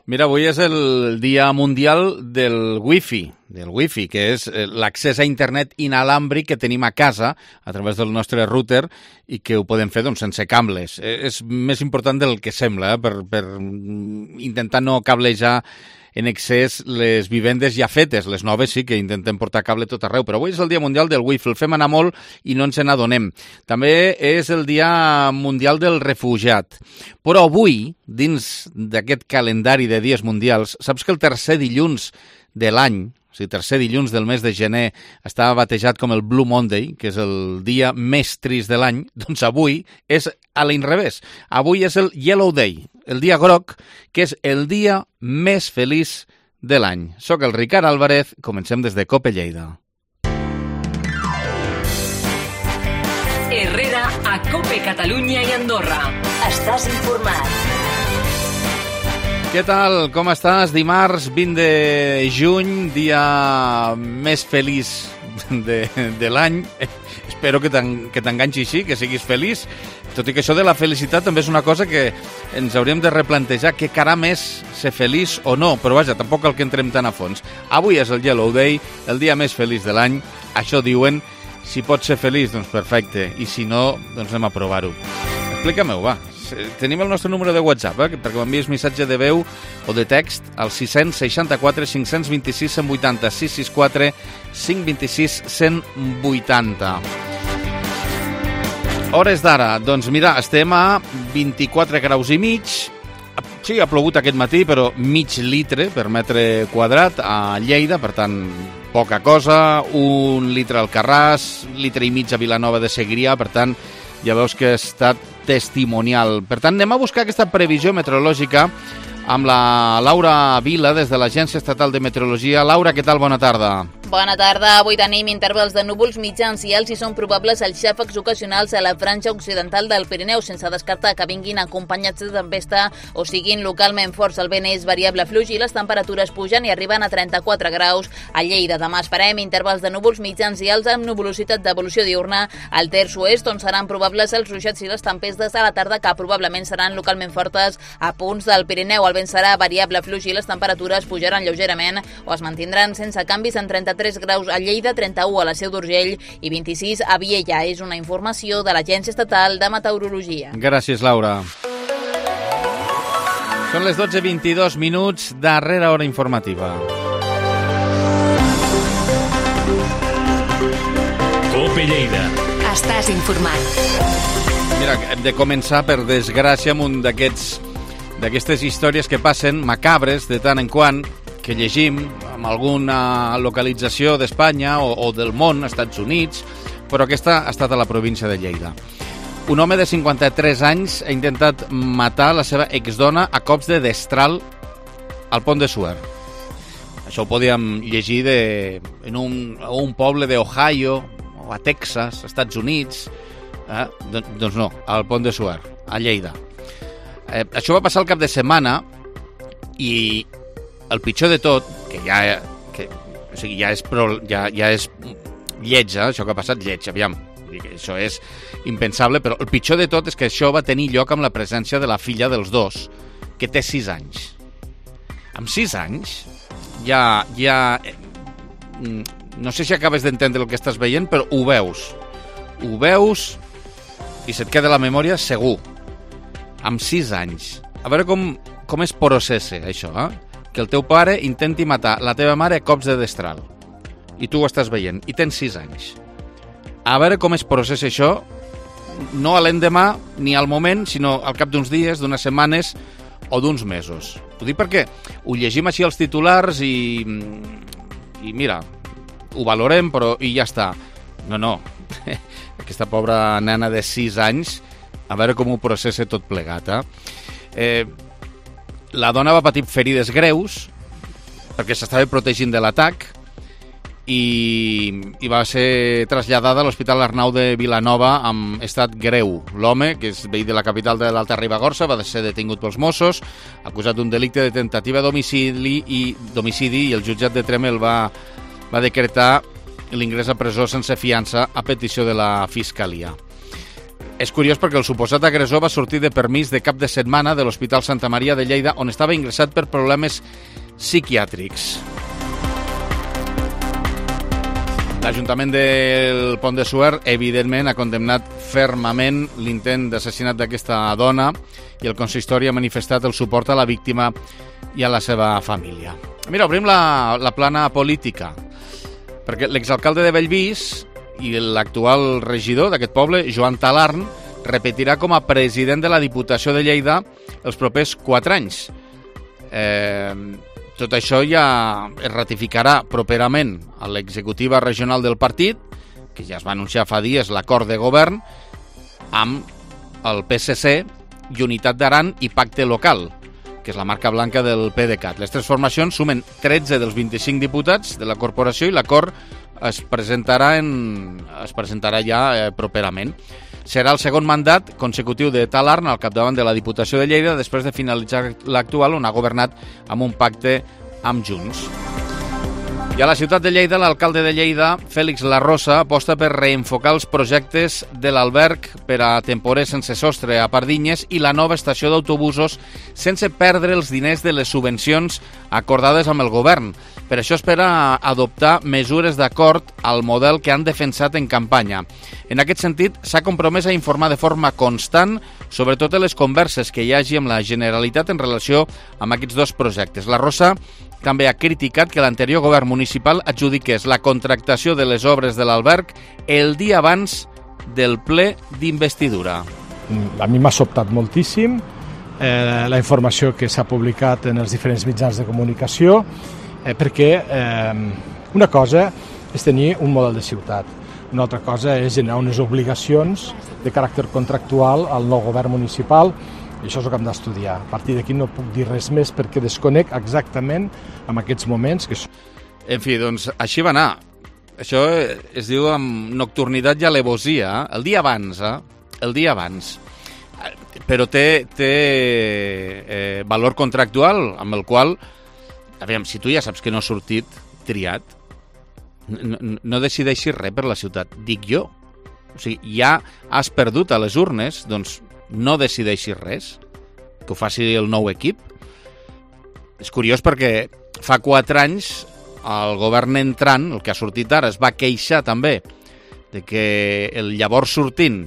Mira, avui és el Dia Mundial del Wi-Fi, que és l'accés a internet inalàmbric que tenim a casa a través del nostre router i que ho podem fer sense cables. És més important del que sembla, per intentar no cablejar en excés les vivendes ja fetes. Les noves sí que intentem portar cable tot arreu, però avui és el Dia Mundial del Wi-Fi. El fem anar molt i no ens n'adonem. També és el Dia Mundial del Refugiat. Però avui, dins d'aquest calendari de dies mundials, saps que el tercer dilluns de l'any, o sigui, tercer dilluns del mes de gener, està batejat com el Blue Monday, que és el dia més trist de l'any? Doncs avui és a l'inrevés. Avui és el Yellow Day, el dia groc, que és el dia més feliç de l'any. Soc el Ricard Álvarez, comencem des de Cope Lleida. Herrera a Cope Catalunya i Andorra. Estàs informat. Què tal? Com estàs? Dimarts 20 de juny, dia més feliç de l'any. Espero que t'enganxi així, que siguis feliç. Tot i que això de la felicitat també és una cosa que ens hauríem de replantejar, què caram és ser feliç o no, però vaja, tampoc cal que entrem tan a fons. Avui és el Yellow Day, el dia més feliç de l'any. Això diuen, si pots ser feliç, doncs perfecte, i si no, doncs anem a provar-ho. Explica-m'ho, va. Tenim el nostre número de WhatsApp, perquè m'envies missatge de veu o de text al 664 526 180, 664 526 180. Hores d'ara, doncs mira, estem a 24 graus i mig. Sí, ha plogut aquest matí, però mig litre per metre quadrat a Lleida, per tant, poca cosa. 1 litre al Carràs, litre i mig a Vilanova de Segrià, per tant, ja veus que ha estat testimonial. Per tant, anem a buscar aquesta previsió meteorològica amb la Laura Vila, des de l'Agència Estatal de Meteorologia. Laura, què tal? Bona tarda. Bona tarda. Avui tenim intervals de núvols mitjans i alts i són probables els xàfecs ocasionals a la franja occidental del Pirineu, sense descartar que vinguin acompanyats de tempesta o siguin localment forts. El vent és variable fluix i les temperatures pugen i arriben a 34 graus a Lleida. Demà esperem intervals de núvols mitjans i alts amb nuvolositat d'evolució diurna al terç oest, on seran probables els ruixats i les tempestes a la tarda, que probablement seran localment fortes a punts del Pirineu. El vent serà variable fluix i les temperatures pujaran lleugerament o es mantindran sense canvis en 33 graus a Lleida, 31 a la Seu d'Urgell i 26 a Viella. És una informació de l'Agència Estatal de Meteorologia. Gràcies, Laura. Són les 12:22 minuts, darrera hora informativa. Cope Lleida. Estàs informat. Mira, hem de començar, per desgràcia, amb un d'aquestes històries que passen macabres de tant en quant, que llegim amb alguna localització d'Espanya o del món, Estats Units, però aquesta ha estat a la província de Lleida. Un home de 53 anys ha intentat matar la seva exdona a cops de destral al Pont de Suert. Això ho podíem llegir en un poble d'Ohio o a Texas, Estats Units. Doncs no, al Pont de Suert, a Lleida. Això va passar el cap de setmana i el pitjor de tot, que ja és lleig, això que ha passat, lleig, aviam, això és impensable, però el pitjor de tot és que això va tenir lloc amb la presència de la filla dels dos, que té 6 anys. Amb 6 anys, ja no sé si acabes d'entendre el que estàs veient, però ho veus i se't queda la memòria segur. Amb 6 anys. A veure com es processa això, que el teu pare intenti matar la teva mare a cops de destral. I tu ho estàs veient. I tens 6 anys. A veure com es processa això, no a l'endemà ni al moment, sinó al cap d'uns dies, d'unes setmanes o d'uns mesos. Ho dic perquè ho llegim així als titulars i mira, ho valorem, però i ja està. No. Aquesta pobra nena de 6 anys, a veure com ho processa tot plegat. La dona va patir ferides greus perquè s'estava protegint de l'atac i va ser traslladada a l'Hospital Arnau de Vilanova amb estat greu. L'home, que és veí de la capital de l'Alta Ribagorça, va ser detingut pels Mossos, acusat d'un delicte de tentativa d'homicidi i el jutjat de Tremel va decretar l'ingrés a presó sense fiança a petició de la Fiscalia. És curiós perquè el suposat agressor va sortir de permís de cap de setmana de l'Hospital Santa Maria de Lleida, on estava ingressat per problemes psiquiàtrics. L'Ajuntament del Pont de Suert, evidentment, ha condemnat fermament l'intent d'assassinat d'aquesta dona i el consistori ha manifestat el suport a la víctima i a la seva família. Mira, obrim la plana política, perquè l'exalcalde de Bellvís i l'actual regidor d'aquest poble, Joan Talarn, repetirà com a president de la Diputació de Lleida els propers 4 anys. Tot això ja es ratificarà properament a l'executiva regional del partit, que ja es va anunciar fa dies l'acord de govern, amb el PSC i Unitat d'Aran i Pacte Local, que és la marca blanca del PDeCAT. Les 3 formacions sumen 13 dels 25 diputats de la corporació i l'acord es presentarà ja properament. Serà el segon mandat consecutiu de Talarn al capdavant de la Diputació de Lleida després de finalitzar l'actual, on ha governat amb un pacte amb Junts. I a la ciutat de Lleida, l'alcalde de Lleida, Félix Larrosa, aposta per reenfocar els projectes de l'alberg per a temporers sense sostre a Pardinyes i la nova estació d'autobusos sense perdre els diners de les subvencions acordades amb el govern. Per això espera adoptar mesures d'acord al model que han defensat en campanya. En aquest sentit, s'ha compromès a informar de forma constant sobre totes les converses que hi hagi amb la Generalitat en relació amb aquests 2 projectes. Larrosa també ha criticat que l'anterior govern municipal adjudiqués la contractació de les obres de l'alberg el dia abans del ple d'investidura. A mi m'ha sobtat moltíssim la informació que s'ha publicat en els diferents mitjans de comunicació, perquè una cosa és tenir un model de ciutat, una altra cosa és generar unes obligacions de caràcter contractual al nou govern municipal, i això és el que hem d'estudiar. A partir d'aquí no puc dir res més perquè desconec exactament en aquests moments. En fi, doncs així va anar. Això es diu amb nocturnitat i alevosia, el dia abans, el dia abans. Però té valor contractual, amb el qual, aviam, si tu ja saps que no has sortit triat, no decideixis res per la ciutat, dic jo. O sigui, ja has perdut a les urnes, doncs no decideixis res, que ho faci el nou equip. És curiós perquè fa 4 anys el govern entrant, el que ha sortit ara, es va queixar també de que el llavors sortint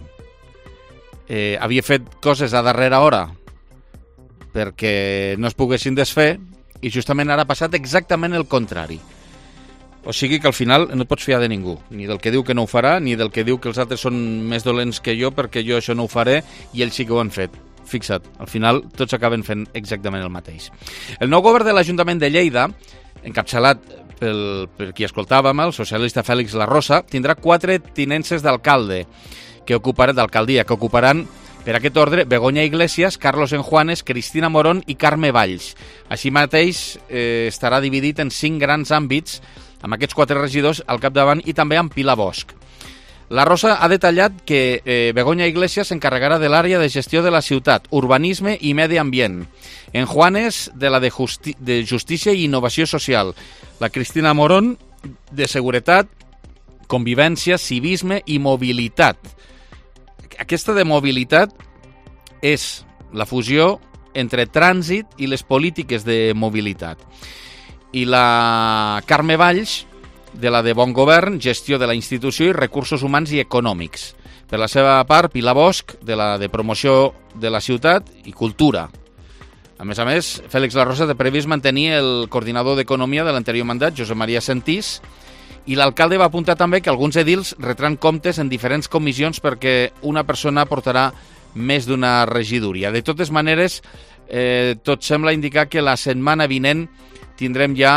havia fet coses a darrera hora perquè no es poguessin desfer, i justament ara ha passat exactament el contrari. O sigui que al final no et pots fiar de ningú, ni del que diu que no ho farà, ni del que diu que els altres són més dolents que jo perquè jo això no ho faré i ells sí que ho han fet. Fixa't, al final tots acaben fent exactament el mateix. El nou govern de l'Ajuntament de Lleida, encapçalat per qui escoltàvem, el socialista Félix Larrosa, tindrà 4 tinences d'alcaldia que ocuparan per aquest ordre Begoña Iglesias, Carlos Enjuanes, Cristina Morón i Carme Valls. Així mateix estarà dividit en 5 grans àmbits, amb aquests 4 regidors al capdavant i també amb Pilar Bosch. La Rosa ha detallat que Begoña Iglesias s'encarregarà de l'àrea de gestió de la ciutat, urbanisme i medi ambient. En Juanes, de la de justícia i innovació social. La Cristina Morón, de seguretat, convivència, civisme i mobilitat. Aquesta de mobilitat és la fusió entre trànsit i les polítiques de mobilitat. I la Carme Valls, de la de bon govern, gestió de la institució i recursos humans i econòmics. Per la seva part, Pilar Bosch, de la de promoció de la ciutat i cultura. A més, Félix Larrosa té previst mantenir el coordinador d'Economia de l'anterior mandat, Josep Maria Sentís, i l'alcalde va apuntar també que alguns edils retran comptes en diferents comissions perquè una persona portarà més d'una regidoria. De totes maneres, tot sembla indicar que la setmana vinent tindrem ja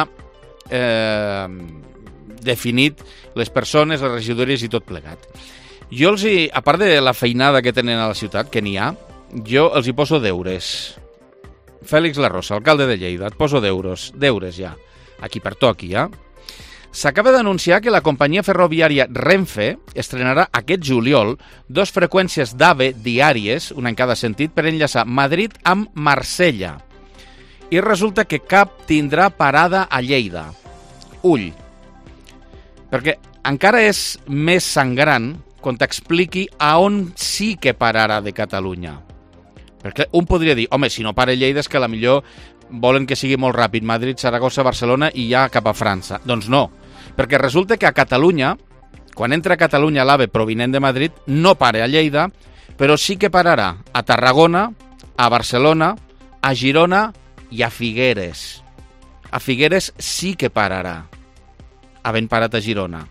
definit les persones, les regidories i tot plegat. Jo a part de la feinada que tenen a la ciutat, que n'hi ha, jo els hi poso deures. Félix Larrosa, alcalde de Lleida, et poso deures ja, aquí per toqui, ja. S'acaba d'anunciar que la companyia ferroviària Renfe estrenarà aquest juliol 2 freqüències d'AVE diàries, una en cada sentit, per enllaçar Madrid amb Marsella. I resulta que cap tindrà parada a Lleida. Ull. Perquè encara és més sangrant quan t'expliqui a on sí que pararà de Catalunya. Perquè un podria dir, home, si no para Lleida és que a la millor volen que sigui molt ràpid, Madrid, Saragossa, Barcelona i ja cap a França. Doncs no, perquè resulta que a Catalunya, quan entra a Catalunya l'AVE provinent de Madrid, no para a Lleida, però sí que pararà a Tarragona, a Barcelona, a Girona i a Figueres. A Figueres sí que pararà, havent parat a Girona.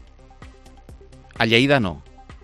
A Lleida no.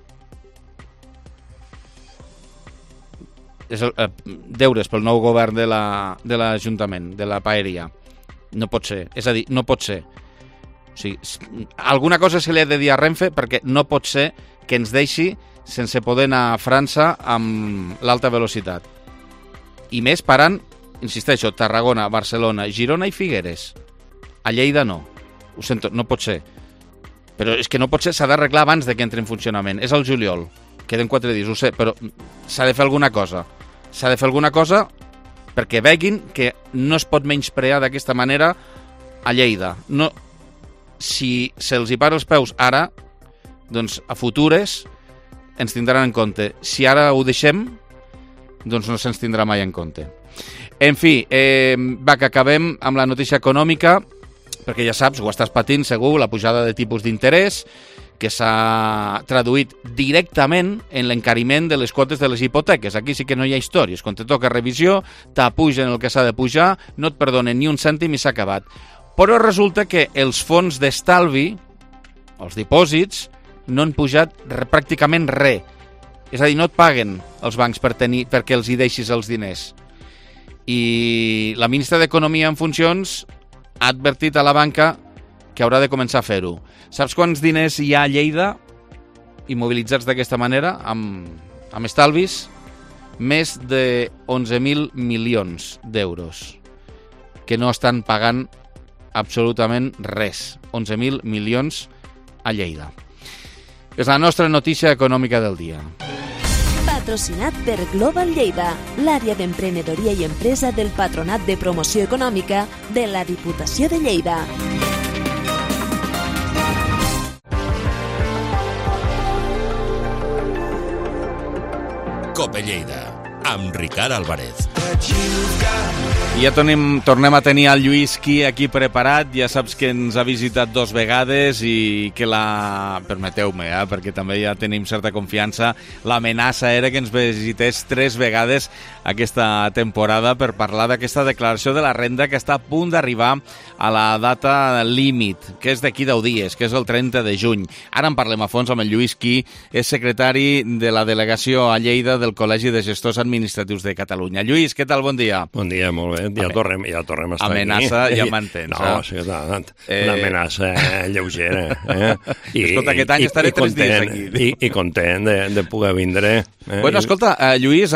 És deures pel nou govern de l'Ajuntament, de la Paeria. No pot ser. És a dir, no pot ser. O sigui, alguna cosa se li ha de dir a Renfe perquè no pot ser que ens deixi sense poder anar a França amb l'alta velocitat. I més parant, insisteixo, Tarragona, Barcelona, Girona i Figueres. A Lleida no. Ho sento, no pot ser. Però és que no pot ser, s'ha d'arreglar abans de que entri en funcionament. És el juliol. Queden 4 dies, ho sé, però s'ha de fer alguna cosa. S'ha de fer alguna cosa perquè veguin que no es pot menysprear d'aquesta manera a Lleida. No, si se'ls hi para els peus ara, doncs a futures ens tindran en compte. Si ara ho deixem, doncs no se'ns tindrà mai en compte. En fi, va, que acabem amb la notícia econòmica, perquè ja saps, ho estàs patint segur, la pujada de tipus d'interès, que s'ha traduït directament en l'encariment de les quotes de les hipoteques. Aquí sí que no hi ha històries. Quan te toca revisió, t'apugen el que s'ha de pujar, no et perdonen ni un cèntim i s'ha acabat. Però resulta que els fons d'estalvi, els dipòsits, no han pujat pràcticament res. És a dir, no et paguen els bancs perquè els hi deixis els diners. I la ministra d'Economia en funcions ha advertit a la banca que haurà de començar a fer-ho. Saps quants diners hi ha a Lleida immobilitzats d'aquesta manera, amb estalvis? Més de 11.000 milions d'euros que no estan pagant absolutament res. 11.000 milions a Lleida. És la nostra notícia econòmica del dia. Patrocinat per Global Lleida, l'àrea d'emprenedoria i empresa del Patronat de Promoció Econòmica de la Diputació de Lleida. Cope Lleida, amb Ricard Álvarez. I ja tornem a tenir el Lluís Qui aquí preparat. Ja saps que ens ha visitat 2 vegades i que permeteu-me, perquè també ja tenim certa confiança, l'amenaça era que ens visités 3 vegades aquesta temporada per parlar d'aquesta declaració de la renda que està a punt d'arribar a la data límit, que és d'aquí 10 dies, que és el 30 de juny. Ara en parlem a fons amb el Lluís Qui, és secretari de la delegació a Lleida del Col·legi de Gestors Administratius de Catalunya. Lluís, què tal? Bon dia. Bon dia, molt bé. Ja tornem a estar amenaça, aquí. Ja m'entens. No, sí, una amenaça lleugera. Escolta, aquest any estaré 3 dies aquí. I content de poder vindre. Bueno, escolta, Lluís,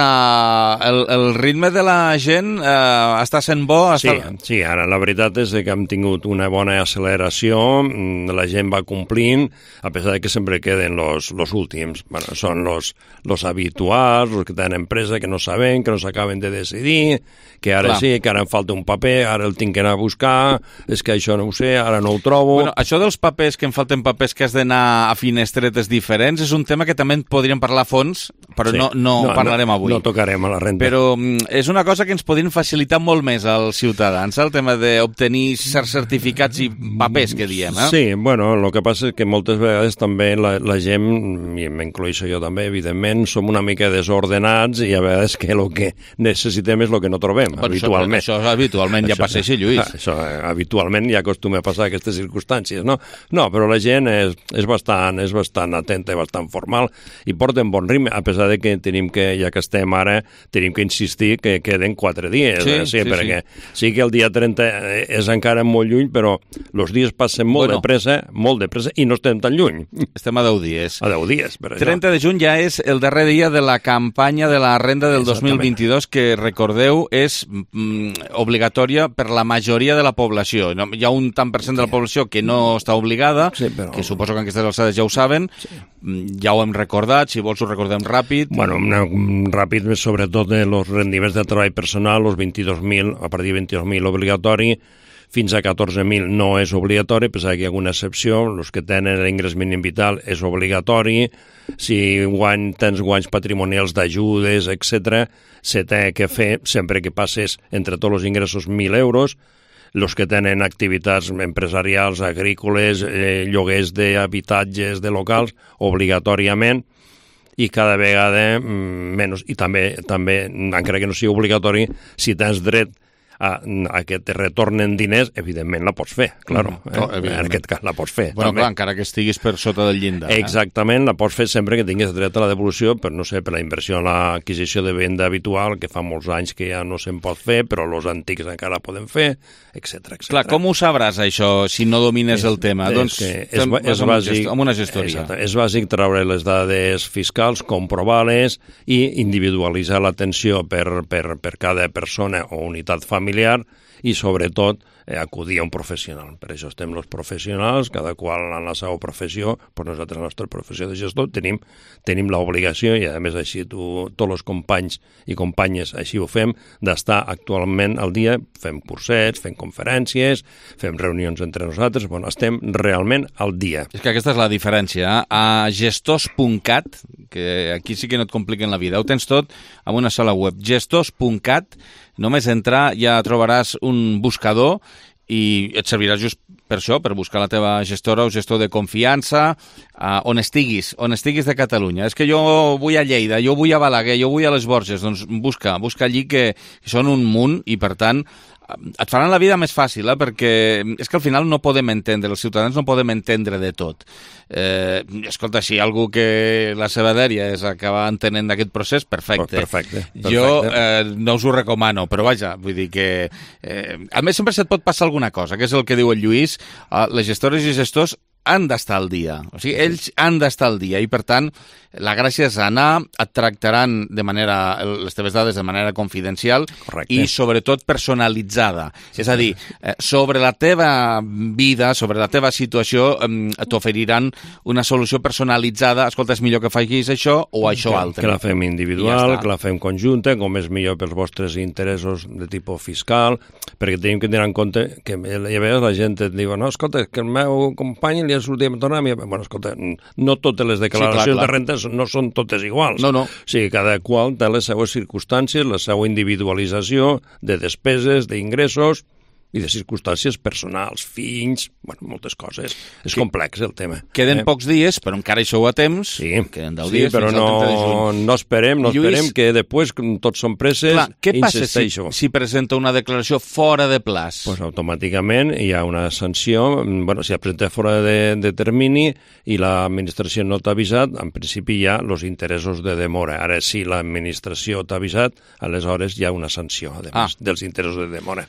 el ritme de la gent està sent bo? Sí, ara la veritat és que hem tingut una bona acceleració, la gent va complint, a pesar de que sempre queden los últims. Bueno, són los habituals, els que tenen empresa, que no saben, que no s'acaben de decidir, que ara sí, que ara em falta un paper, ara el tinc que anar a buscar, és que això no ho sé, ara no ho trobo... Bueno, això dels papers, que em falten papers que has d'anar a finestretes diferents, és un tema que també en podríem parlar a fons, però sí. no parlarem avui. No tocarem a la renda. Però és una cosa que ens podrien facilitar molt més als ciutadans, el tema d'obtenir certs certificats i papers, que diem, Sí, bueno, el que passa és que moltes vegades també la gent, i m'incloïixo jo també, evidentment, som una mica desordenats i a vegades que el que necessitem és el que no trobem, habitualment. Això habitualment ja passa així, Lluís. Això habitualment ja acostuma a passar aquestes circumstàncies, no? No, però la gent és bastant atenta i bastant formal i porten bon ritme, a pesar de que tenim que, ja que estem ara, tenim que insistir que queden 4 dies. Sí, perquè sí que el dia 30 és encara molt lluny, però els dies passen molt de pressa, i no estem tan lluny. Estem a 10 dies. A 10 dies, per això. 30 de juny ja és el darrer dia de la campanya de la renda del 2022, que recordeu és obligatòria per la majoria de la població. Hi ha un tant per cent de la població que no està obligada, que suposo que en aquestes alçades ja ho saben, ja ho hem recordat, si vols ho recordem ràpid. Bueno, ràpid, sobretot els rendiments de treball personal, els 22.000, a partir de 22.000 obligatori, fins a 14.000 no és obligatori, però hi ha alguna excepció, els que tenen l'ingrés mínim vital és obligatori, si tens guanys patrimonials d'ajudes, etc., se té que fer sempre que passes entre tots els ingressos 1.000 euros, els que tenen activitats empresarials, agrícoles, lloguers d'habitatges, de locals, obligatòriament, i cada vegada menys. I també, encara que no sigui obligatori, si tens dret a que te retornen diners, evidentment la pots fer, claro. En aquest cas la pots fer. Bueno, clar, encara que estiguis per sota del llindar. Exactament, la pots fer sempre que tinguis dret a la devolució, per no sé, per la inversió en l'adquisició de venda habitual, que fa molts anys que ja no se'n pot fer, però els antics encara la poden fer, etc. Clar, com ho sabràs, això, si no domines el tema? Doncs és bàsic, amb una gestoria. Exacte, és bàsic treure les dades fiscals, comprovar-les i individualitzar l'atenció per cada persona o unitat familiar i, sobretot, acudir a un professional. Per això estem els professionals, cada qual en la seva professió, però nosaltres, la nostra professió de gestor, tenim l'obligació, i a més així tots els companys i companyes així ho fem, d'estar actualment al dia, fem cursets, fem conferències, fem reunions entre nosaltres, bueno, estem realment al dia. És que aquesta és la diferència. A gestors.cat, que aquí sí que no et compliquen la vida, ho tens tot amb una sola web, gestors.cat, només entrar ja trobaràs un buscador i et servirà just per això, per buscar la teva gestora o gestor de confiança, on estiguis de Catalunya. És que jo vull a Lleida, jo vull a Balaguer, jo vull a les Borges, doncs busca allí que són un munt i, per tant, et faran la vida més fàcil, perquè és que al final no podem entendre, els ciutadans no podem entendre de tot. Escolta, si hi ha algú que la seva dèria és acabar entenent d'aquest procés, perfecte. Jo no us ho recomano, però vaja, vull dir que a més sempre se't pot passar alguna cosa, que és el que diu el Lluís, les gestores i gestors han d'estar al dia. O sigui, ells han d'estar al dia i, per tant, la gràcia és anar, et tractaran les teves dades de manera confidencial. Correcte. I, sobretot, personalitzada. És a dir, sobre la teva vida, sobre la teva situació, t'oferiran una solució personalitzada. Escolta, és millor que facis això o això altre. Que la fem individual, que la fem conjunta, com és millor pels vostres interessos de tipus fiscal, perquè tenim que tenir en compte que a vegades la gent et diu, no, escolta, que el meu company li ha sortit a tornar a mi. Bueno, escolta, no totes les declaracions de rentes no són totes iguals. No. O sigui, cada qual té les seues circumstàncies, la seva individualització de despeses, d'ingressos i de circumstàncies personals, fills, bueno, moltes coses. És complex el tema. Queden pocs dies, però encara hi sou a temps. Sí, queden 10 dies, però no esperem que després tots són presses. Clar, què passa si presenta una declaració fora de plaç? Pues automàticament hi ha una sanció. Bueno, si la presenta fora de termini i l'administració no t'ha avisat, en principi hi ha els interessos de demora. Ara, si l'administració t'ha avisat, aleshores hi ha una sanció, a més dels interessos de demora.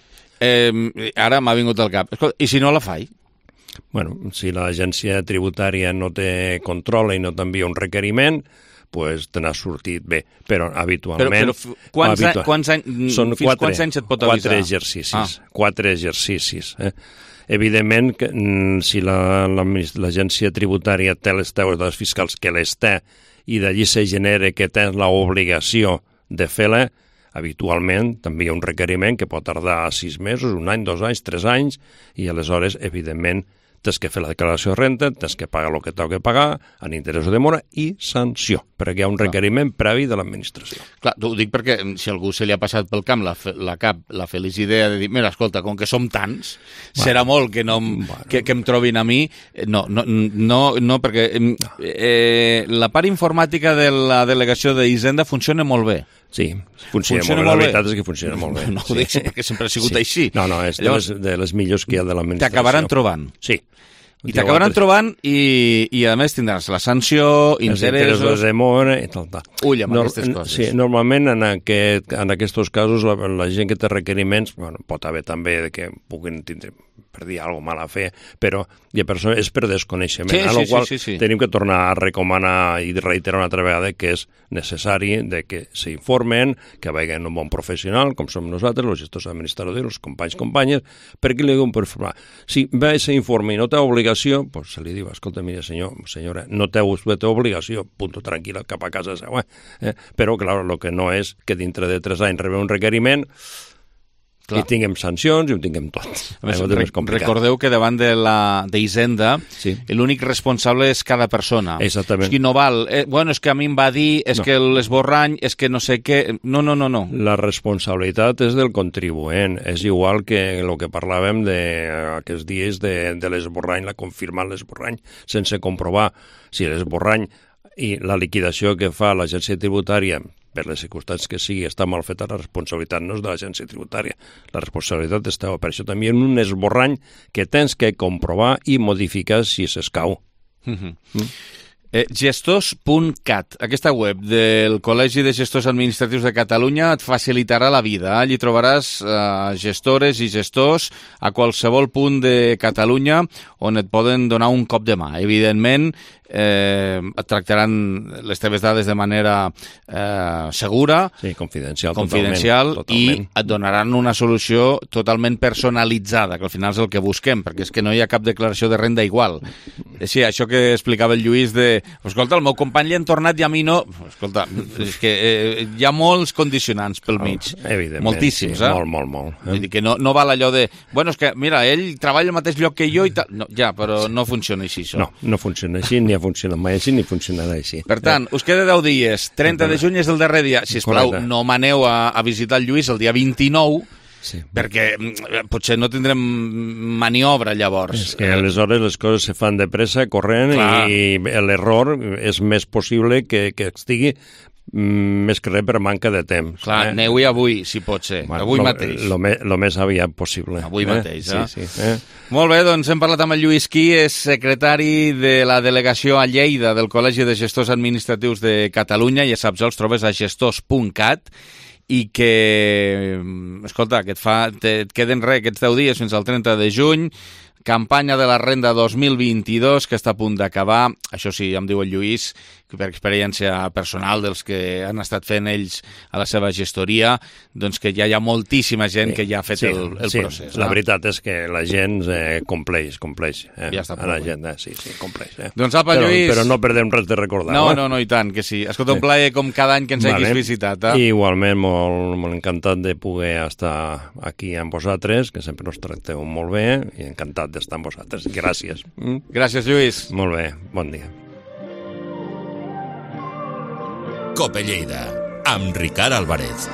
Ara m'ha vingut al cap. Escolta, i si no la faig? Bueno, si l'agència tributària no te controla i no t'envia un requeriment, pues te n'ha sortit bé. Però habitualment... Però quants anys et pot avisar? 4 exercicis. Evidentment, si l'agència tributària té les teves dades fiscals, que les té, i d'allí se genera que tens l'obligació de fer-la, habitualment també hi ha un requeriment que pot tardar 6 mesos, 1 any, 2 anys, 3 anys, i aleshores, evidentment, tens que fer la declaració de renta, tens que pagar el que t'heu que pagar, en interès de demora i sanció, perquè hi ha un requeriment previ de l'administració. Clar, ho dic perquè si algú se li ha passat pel camp la feliç idea de dir, mira, escolta, com que som tants, serà molt que em trobin a mi. No, perquè la part informàtica de la delegació d'Hisenda funciona molt bé. Sí, funciona molt bé. La veritat és que funciona molt bé. No ho dic perquè sempre ha sigut així. No, és de les millors que hi ha de l'administració. T'acabaran trobant. Sí. I t'acabaran trobant i a més tindràs la sanció, interessos... de demora i tal. Ull amb aquestes coses. Sí, normalment en aquests casos la gent que té requeriments, pot haver també que puguin tindre, per dir alguna mala fe, però és per desconeixement, a la qual tenim que tornar a recomanar i reiterar una altra vegada que és necessari que s'informen, que vagin un bon professional, com som nosaltres, els gestors administratius, els companys, companyes, perquè li diuen per informar. Si ve s'informa i no té obligació obligació, pues se li diu, escolta, mira, senyora, no té vostè obligació, punto, tranquil·la, cap a casa seva. Però, clar, el que no és que dintre de 3 anys rebeu un requeriment i tinguem sancions i ho tinguem tot. A més, recordeu que davant de Hisenda l'únic responsable és cada persona. Exactament. És que no val, bueno, és que a mi em va dir, és que l'esborrany, és que no sé què... No. La responsabilitat és del contribuent. És igual que el que parlàvem d'aquests dies de l'esborrany, la confirmar l'esborrany sense comprovar si l'esborrany i la liquidació que fa l'agència tributària per les circumstàncies que sigui, està mal feta, la responsabilitat no és de l'agència tributària. La responsabilitat està per això també en un esborrany que tens que comprovar i modificar si s'escau. Gestors.cat, aquesta web del Col·legi de Gestors Administratius de Catalunya et facilitarà la vida. Allí trobaràs gestores i gestors a qualsevol punt de Catalunya on et poden donar un cop de mà. Evidentment, et tractaran les teves dades de manera segura, confidencial, totalment. I et donaran una solució totalment personalitzada, que al final és el que busquem, perquè és que no hi ha cap declaració de renda igual. Sí, això que explicava el Lluís de, escolta, el meu company li han tornat i a mi no. Escolta, és que hi ha molts condicionants pel mig. Evidentment. Moltíssims, Molt. Vull dir que no val allò de, bueno, és que, mira, ell treballa al mateix lloc que jo i tal. No, ja, però no funciona així, això. No funciona així, ni ha funcionat mai així, ni funcionarà així. Per tant, us queda 10 dies. 30 de juny és el darrer dia. Sisplau, no m'aneu a visitar el Lluís el dia 29, perquè potser no tindrem maniobra llavors. És que aleshores les coses se fan de pressa, corrent, i l'error és més possible que estigui més que res per manca de temps. Clar, aneu-hi avui, si pot ser. Avui mateix. Lo més aviat possible. Avui mateix, Sí. Molt bé, doncs hem parlat amb el Lluís Quí, és secretari de la delegació a Lleida del Col·legi de Gestors Administratius de Catalunya. Ja saps, els trobes a gestors.cat i que, escolta, que et queden aquests 10 dies fins al 30 de juny, campanya de la renda 2022 que està a punt d'acabar. Això sí, em diu el Lluís, que per experiència personal dels que han estat fent ells a la seva gestoria, doncs que ja hi ha moltíssima gent que ja ha fet el procés. La veritat és que la gent compleix. Ja està a la gent, compleix. Doncs apa, Lluís... Però no perdem res de recordar. No, i tant, que sí. Escolta, un plaer com cada any que ens hagis visitat. Igualment, molt encantat de poder estar aquí amb vosaltres, que sempre us tracteu molt bé, i encantat d'estar amb vosaltres. Gràcies. Gràcies, Lluís. Molt bé, bon dia. Cope Lleida, amb Ricard Álvarez.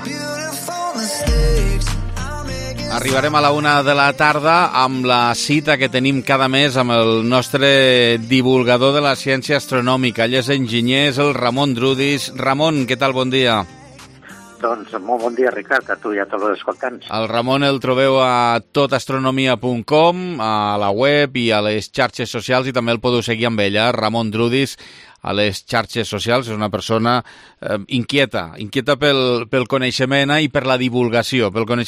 Arribarem a la 1 de la tarda amb la cita que tenim cada mes amb el nostre divulgador de la ciència astronòmica. Ell és enginyer, és el Ramon Drudis. Ramon, què tal? Bon dia. Doncs molt bon dia, Ricard, a tu i a tots els escoltants. El Ramon el trobeu a totastronomia.com, a la web i a les xarxes socials, i també el podeu seguir amb ella, Ramon Drudis, a les xarxes socials. És una persona inquieta pel coneixement i per la divulgació,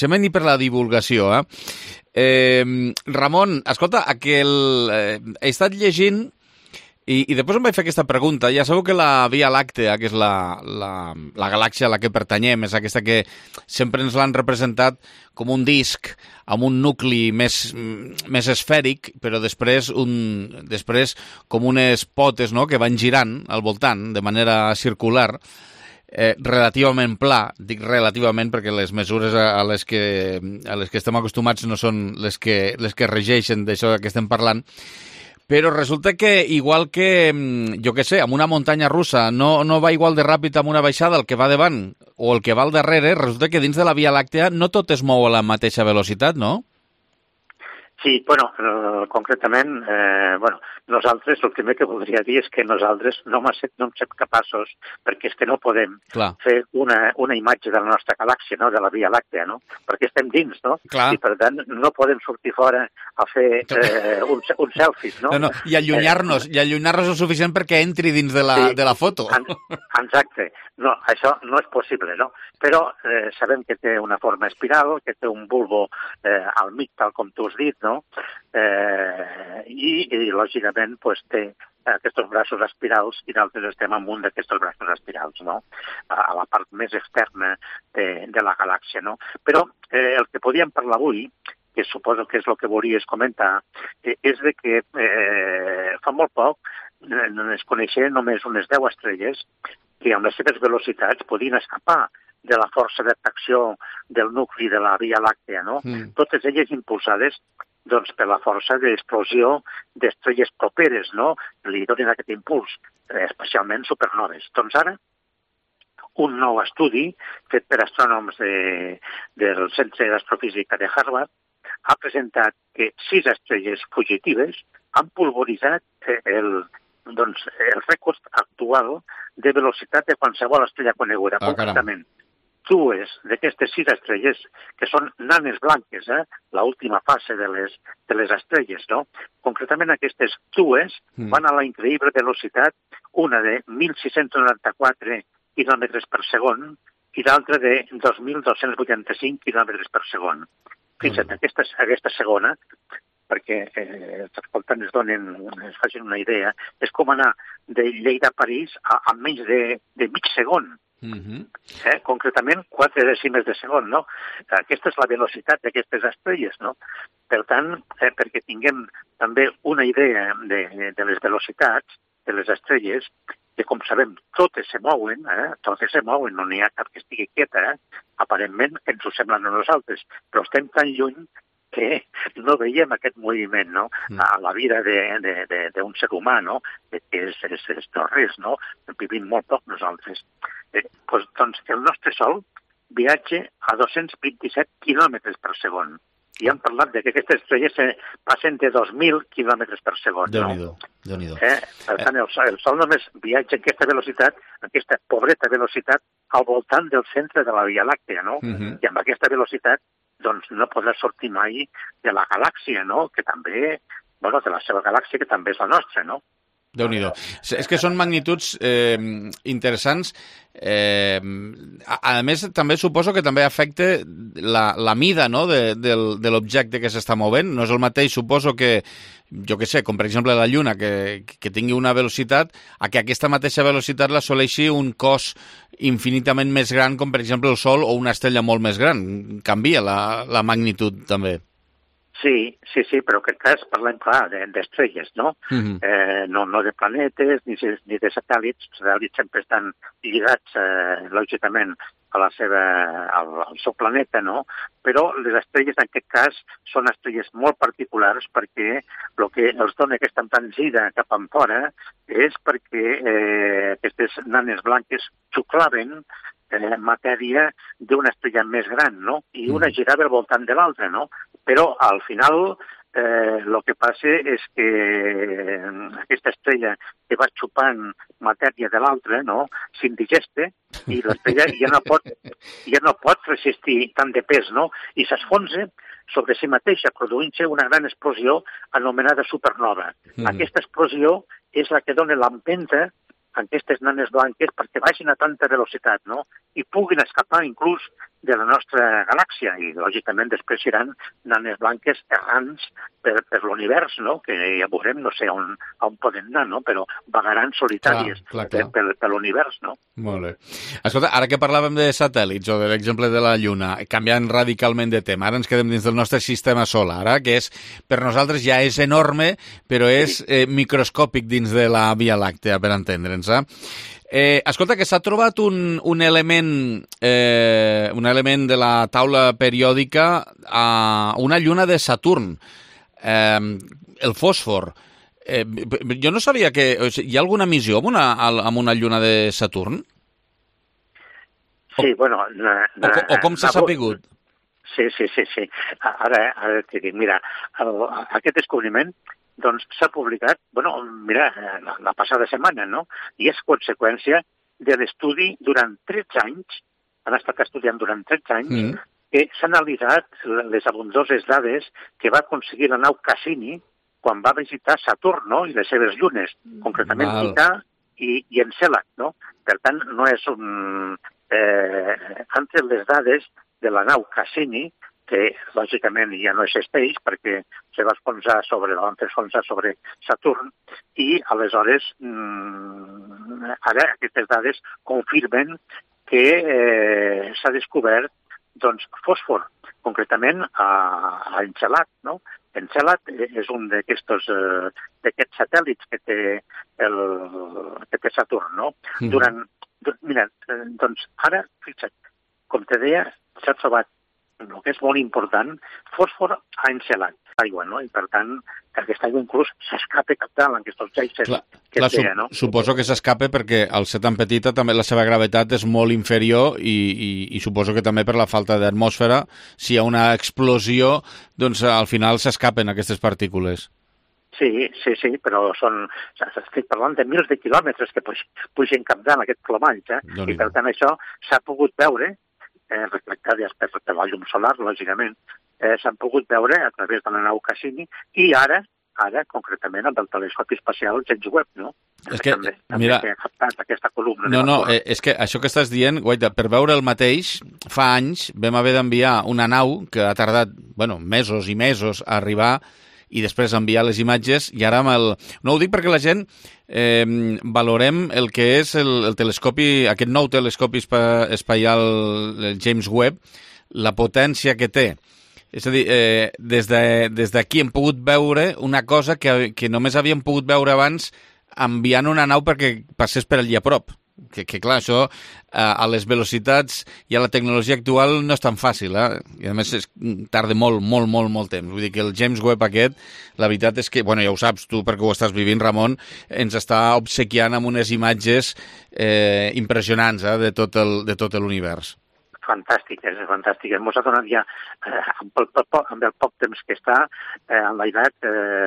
Ramon, escolta, he estat llegint i després em vaig fer aquesta pregunta. Ja sabeu que la Via Làctea, que és la galàxia a la que pertanyem, és aquesta que sempre ens l'han representat com un disc amb un nucli més esfèric, però després com unes potes, no?, que van girant al voltant de manera circular, relativament pla. Dic relativament perquè les mesures a les que estem acostumats no són les que regeixen d'això que estem parlant. Però resulta que, igual que, jo què sé, amb una muntanya russa no va igual de ràpid amb una baixada el que va davant o el que va al darrere, resulta que dins de la Via Làctea no tot es mou a la mateixa velocitat, no? Sí, concretament, nosaltres, el primer que voldria dir és que nosaltres no hem set capaços, perquè és que no podem fer una imatge de la nostra galàxia, no?, de la Via Làctea, no?, perquè estem dins, no? Clar. I per tant no podem sortir fora a fer un selfies, no? I allunyar-nos el suficient perquè entri dins de la foto. Exacte. No, això no és possible, no? Però sabem que té una forma espiral, que té un bulbo al mig, tal com tu has dit, no? I lògicament, té aquests braços espirals i nosaltres estem en un d'aquests braços espirals, no? A la part més externa de la galàxia, no? Però el que podíem parlar avui que suposo que és el que volies comentar, és de que fa molt poc es coneixien només unes 10 estrelles que amb les seves velocitats podien escapar de la força d'atracció del nucli de la Via Làctea, no? Totes elles impulsades doncs, per la força d'explosió d'estrelles properes, no? Li donen aquest impuls, especialment supernoves. Doncs ara, un nou estudi fet per astrònoms del Centre d'Astrofísica de Harvard ha presentat que 6 estrelles fugitives han pulveritzat el rècord actual de velocitat de qualsevol estrella coneguda. Concretament, 2 d'aquestes 6 estrelles, que són nanes blanques, l'última fase de les estrelles, no? Concretament, aquestes 2 van a la increïble velocitat, una de 1.694 quilòmetres per segon i l'altra de 2.285 quilòmetres per segon. Fixa't, aquesta segona, perquè els escoltants es facin una idea, és com anar de Lleida a París a menys de mig segon. Concretament 4 dècimes de segon, no? Aquesta és la velocitat d'aquestes estrelles, no? Per tant, perquè tinguem també una idea de les velocitats de les estrelles, que com sabem totes se mouen, no n'hi ha cap que estigui quieta, aparentment ens ho semblen a nosaltres, però estem tan lluny que no veiem aquest moviment, no? A la vida d'un ser humà, no? Que és no res, no? Vivim molt poc nosaltres. Doncs el nostre Sol viatja a 227 quilòmetres per segon. I hem parlat que aquestes estrelles passen de 2.000 quilòmetres per segon. Déu-n'hi-do. Per tant, el Sol només viatja a aquesta velocitat, aquesta pobreta velocitat, al voltant del centre de la Via Làctea, no? I amb aquesta velocitat doncs no podrà sortir mai de la galàxia, no? Que també, de la seva galàxia, que també és la nostra, no? Déu-n'hi-do. És que són magnituds interessants. A més, també suposo que també afecta la mida, no?, de l'objecte que s'està movent. No és el mateix, suposo que, jo què sé, com per exemple la Lluna, que tingui una velocitat, a que aquesta mateixa velocitat l'assoleixi un cos infinitament més gran, com per exemple el Sol o una estrella molt més gran. Canvia la magnitud, també. Sí, però en aquest cas parlem, clar, d'estrelles, no? No de planetes ni de satèl·lits. Els satèl·lits sempre estan lligats, lògicament, al seu planeta, no? Però les estrelles, en aquest cas, són estrelles molt particulars perquè el que els dona aquesta embranzida cap enfora és perquè aquestes nanes blanques xuclaven matèria d'una estrella més gran, no? I una girava al voltant de l'altra, no? Però al final el que passa és que aquesta estrella que va xupant matèria de l'altra, no?, s'indigesta i l'estrella ja no pot resistir tant de pes, no?, i s'esfonsa sobre si mateixa, produint-se una gran explosió anomenada supernova. Aquesta explosió és la que dona l'empenta a aquestes nanes blanques perquè vagin a tanta velocitat, no?, i puguin escapar inclús de la nostra galàxia, i lògicament després seran nanes blanques errants per l'univers, no?, que ja veurem, no sé on poden anar, no?, però vagaran solitàries per l'univers, no? Molt bé. Escolta, ara que parlàvem de satèl·lits o de l'exemple de la Lluna, canviant radicalment de tema, ara ens quedem dins del nostre sistema solar, que és, per nosaltres ja és enorme, però és microscòpic dins de la Via Làctea, per entendre'ns. Escolta, que s'ha trobat un element de la taula periòdica a una lluna de Saturn, el fòsfor. Jo no sabia que... Hi ha alguna missió amb una lluna de Saturn? Sí, bueno... O com s'ha sapigut? Sí. Ara t'he dit, mira, aquest descobriment doncs s'ha publicat, la passada setmana, no? I és conseqüència de l'estudi durant 13 anys, han estat estudiant durant 13 anys, que s'han analitzat les abundoses dades que va aconseguir la nau Cassini quan va visitar Saturn, no?, i les seves llunes, concretament Tità i Encèlad, no? Per tant, no és entre les dades de la nau Cassini, que lògicament ja no existeix perquè se va enfonsar sobre Saturn, i aleshores ara aquestes dades confirmen que s'ha descobert doncs, fòsfor, concretament a Encelat, no? Encelat és un d'aquests satèl·lits que té Saturn, no? Mira, doncs ara, fixa't, com te deia, s'ha trobat el que és molt important, fòsfor a Encelat, aigua, no? I per tant, aquesta aigua inclús s'escapa cap dalt en aquests geysers que es deia, no? Suposo que s'escapa perquè al ser tan petita també la seva gravetat és molt inferior i suposo que també per la falta d'atmosfera, si hi ha una explosió, doncs al final s'escapen aquestes partícules. Sí, però estic parlant de mils de quilòmetres que pugen cap dalt aquest plomalls, i per tant això s'ha pogut veure, reflectades per la llum solar, lògicament, s'han pogut veure a través de la nau Cassini i ara, concretament, amb el telescopi espacial James Webb, no? És que, mira... També ha captat aquesta columna. No, és que això que estàs dient, guaita, per veure el mateix, fa anys vam haver d'enviar una nau que ha tardat, mesos i mesos a arribar i després enviar les imatges, i ara amb el... No ho dic perquè la gent valorem el que és el telescopi, aquest nou telescopi espacial James Webb, la potència que té. És a dir, des d'aquí hem pogut veure una cosa que només havíem pogut veure abans enviant una nau perquè passés per allà a prop. Que clar, això a les velocitats i a la tecnologia actual no és tan fàcil, i a més tarda molt temps. Vull dir que el James Webb aquest, la veritat és que, ja ho saps tu perquè ho estàs vivint, Ramon, ens està obsequiant amb unes imatges impressionants de tot l'univers. Fantàstiques. Ens ha donat ja, amb el poc temps que està enlairat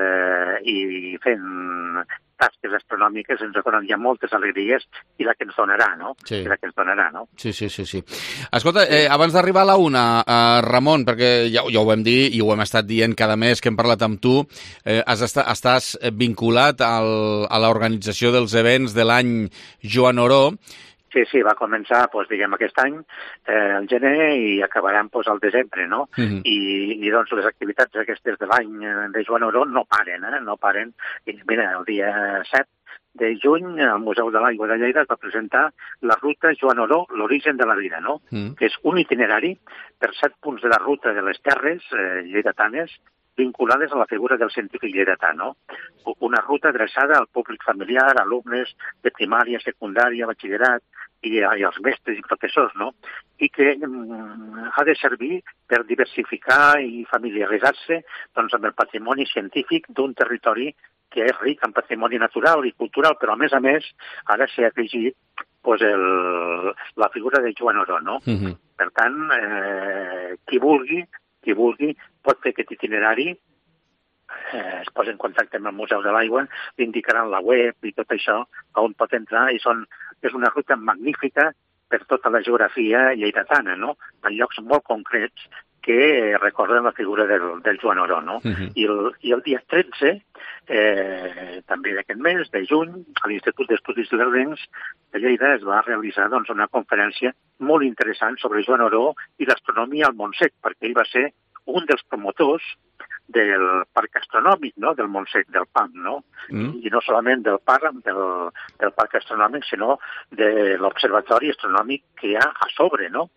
i fent tasques astronòmiques, ens ha donat ja moltes alegries i la que ens donarà, no? Sí. I la que ens donarà, no? Sí. Escolta, abans d'arribar a la una, Ramon, perquè ja ho vam dir i ho hem estat dient cada mes que hem parlat amb tu, estàs vinculat a l'organització dels events de l'any Joan Oró. Sí, va començar, aquest any, el gener, i acabarà al desembre, no? I doncs les activitats aquestes de l'any de Joan Oró no paren. I mira, el dia 7 de juny, al Museu de l'Aigua de Lleida es va presentar la ruta Joan Oró, l'origen de la vida, no? Que és un itinerari per 7 punts de la ruta de les terres lleidatanes vinculades a la figura del científic lleidatà, no? Una ruta adreçada al públic familiar, alumnes de primària, secundària, batxillerat i als mestres i professors, no? I que ha de servir per diversificar i familiaritzar-se amb el patrimoni científic d'un territori que és ric en patrimoni natural i cultural, però a més ara s'ha afegit la figura de Joan Oró, no? Per tant, qui vulgui pot fer aquest itinerari, es posa en contacte amb el Museu de l'Aigua, li indicaran la web i tot això, on pot entrar, i és una ruta magnífica per tota la geografia lleidatana, no? En llocs molt concrets que recorden la figura del Joan Oró, no? I el dia 13, també d'aquest mes, de juny, a l'Institut d'Estudis Illencs de Lleida es va realitzar una conferència molt interessant sobre Joan Oró i l'astronomia al Montsec, perquè ell va ser un dels promotors del parc astronòmic, no?, del Montsec, del PAM, no? I no solament del parc astronòmic, sinó de l'observatori astronòmic que hi ha a sobre, no?,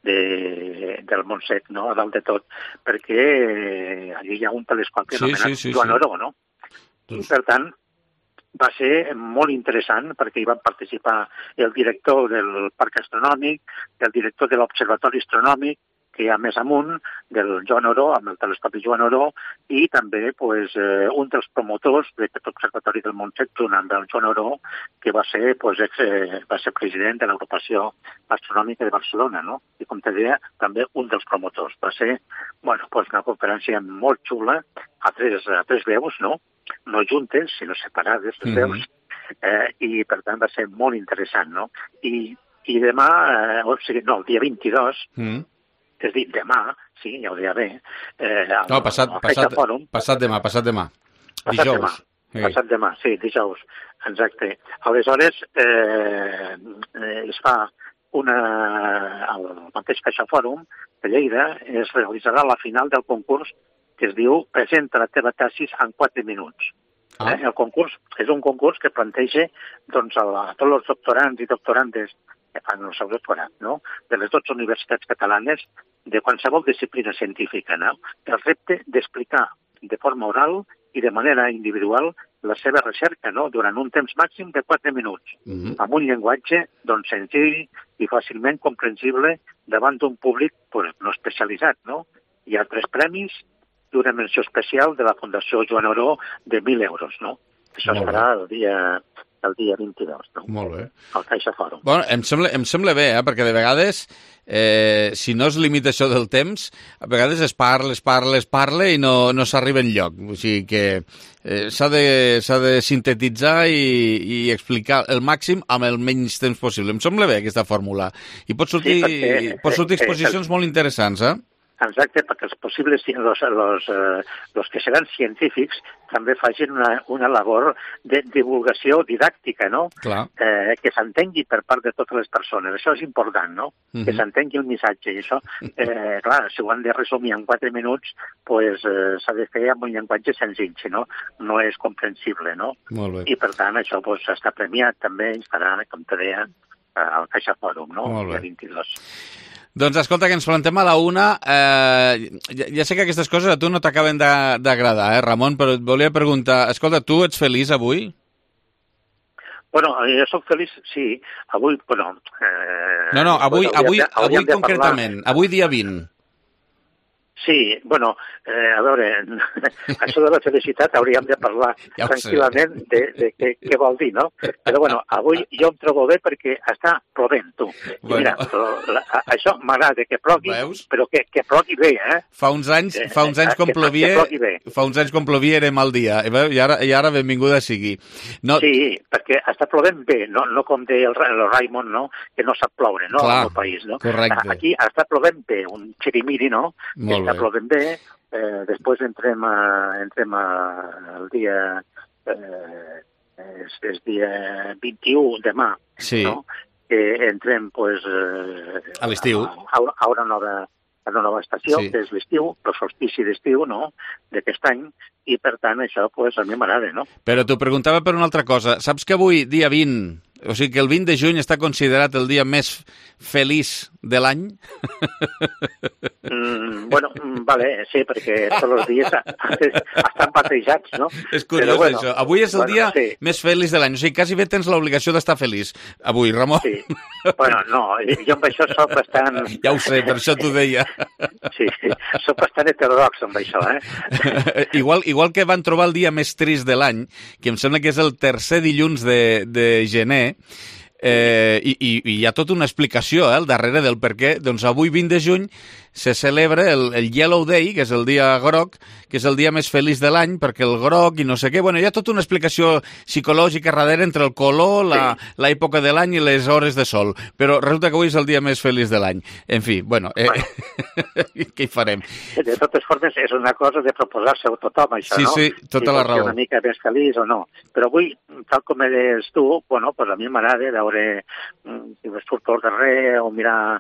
del Montsec, no?, a dalt de tot, perquè allí hi ha un telescopi anomenat Joan Oró, no? I, per tant, va ser molt interessant perquè hi van participar el director del parc astronòmic, el director de l'observatori astronòmic, que hi ha més amunt, del Joan Oró, amb el telescopi Joan Oró, i també un dels promotors d'aquest observatori del Montsec, junt amb el Joan Oró, que va ser president de l'Agrupació Astronòmica de Barcelona, no? I, com te deia, també un dels promotors. Va ser una conferència molt xula, a tres veus, no juntes, sinó separades, les veus, i, per tant, va ser molt interessant, no? I demà, el dia 22, és dir, demà, sí, ja ho deia bé... Passat demà. Dijous. Passat demà, sí, dijous, exacte. Aleshores, es fa al mateix CaixaFòrum de Lleida, es realitzarà la final del concurs que es diu Presenta la teva tesis en 4 minuts. El concurs és un concurs que planteja a tots els doctorants i doctorandes que fan el seu doctorat, no? De les 12 universitats catalanes, de qualsevol disciplina científica, no? El repte d'explicar de forma oral i de manera individual la seva recerca, no? Durant un temps màxim de 4 minuts, amb un llenguatge doncs, senzill i fàcilment comprensible davant d'un públic pues, no especialitzat, no? Hi ha 3 premis i una menció especial de la Fundació Joan Oró de 1.000 euros, no? Això serà el dia 22, no? Molt bé. Al Caixa Fòrum. Bueno, em sembla bé, perquè de vegades, si no es limita això del temps, a vegades es parla i no s'arriba enlloc. O sigui que s'ha de sintetitzar i explicar el màxim amb el menys temps possible. Em sembla bé aquesta fórmula. I pot sortir exposicions molt interessants, Exacte, perquè els possibles, els que seran científics, també facin una labor de divulgació didàctica, no? Que s'entengui per part de totes les persones. Això és important, no? Que s'entengui el missatge. I això, clar, si ho han de resumir en 4 minuts, pues, s'ha de fer amb un llenguatge senzill, si no, no és comprensible, no? Molt bé. I, per tant, això pues, està premiat també, estarà, com te deia, al Caixa Fòrum, no? Molt bé. El 22. Doncs escolta, que ens plantem a la 1. Ja sé que aquestes coses a tu no t'acaben d'agradar, Ramon, però et volia preguntar, escolta, tu ets feliç avui? Bueno, jo soc feliç, sí. Avui, bueno... No, avui concretament, avui dia 20. Sí, bueno, a veure, això de la felicitat hauríem de parlar tranquil·lament de què vol dir, no? Però, bueno, avui jo em trobo bé perquè està plovent, tu. Mira, això m'agrada, que plogui, però que plogui bé, Fa uns anys com plovia era mal dia, i ara benvinguda sigui. Sí, perquè està plovent bé, no com deia el Raimon, no? Que no sap ploure, no? Al meu país, no? Correcte. Aquí està plovent bé, un xirimiri, no? Molt està plovent bé, després entrem al dia, és dia 21 demà, no? Que entrem, pues, a l'estiu. A una nova estació, que és l'estiu, el solstici d'estiu, no?, d'aquest any, i per tant això, pues, a mi m'agrada, no? Però t'ho preguntava per una altra cosa. Saps que avui, dia 20, o sigui que el 20 de juny està considerat el dia més feliç de l'any? Bueno, vale, sí, perquè tots els dies estan batejats, no? És curiós, bueno, això. Avui és el dia més feliç de l'any. O sigui, quasi bé tens l'obligació d'estar feliç. Avui, Ramon. Sí. Bueno, no, jo amb això soc bastant... Ja ho sé, per això t'ho deia. Sí, soc bastant heterodox amb això, Igual que van trobar el dia més trist de l'any, que em sembla que és el tercer dilluns de gener, i hi ha tota una explicació al darrere del per què. Doncs avui, 20 de juny, se celebra el Yellow Day, que és el dia groc, que és el dia més feliç de l'any, perquè el groc i no sé què... Bueno, hi ha tota una explicació psicològica darrere entre el color, l'època de l'any i les hores de sol. Però resulta que avui és el dia més feliç de l'any. En fi, bueno, què hi farem? De totes formes, és una cosa de proposar-se a tothom, això, no? Sí, tota la raó. Si una mica més feliç o no. Però avui, tal com eres tu, bueno, pues a mi m'agrada veure si surto al carrer o mirar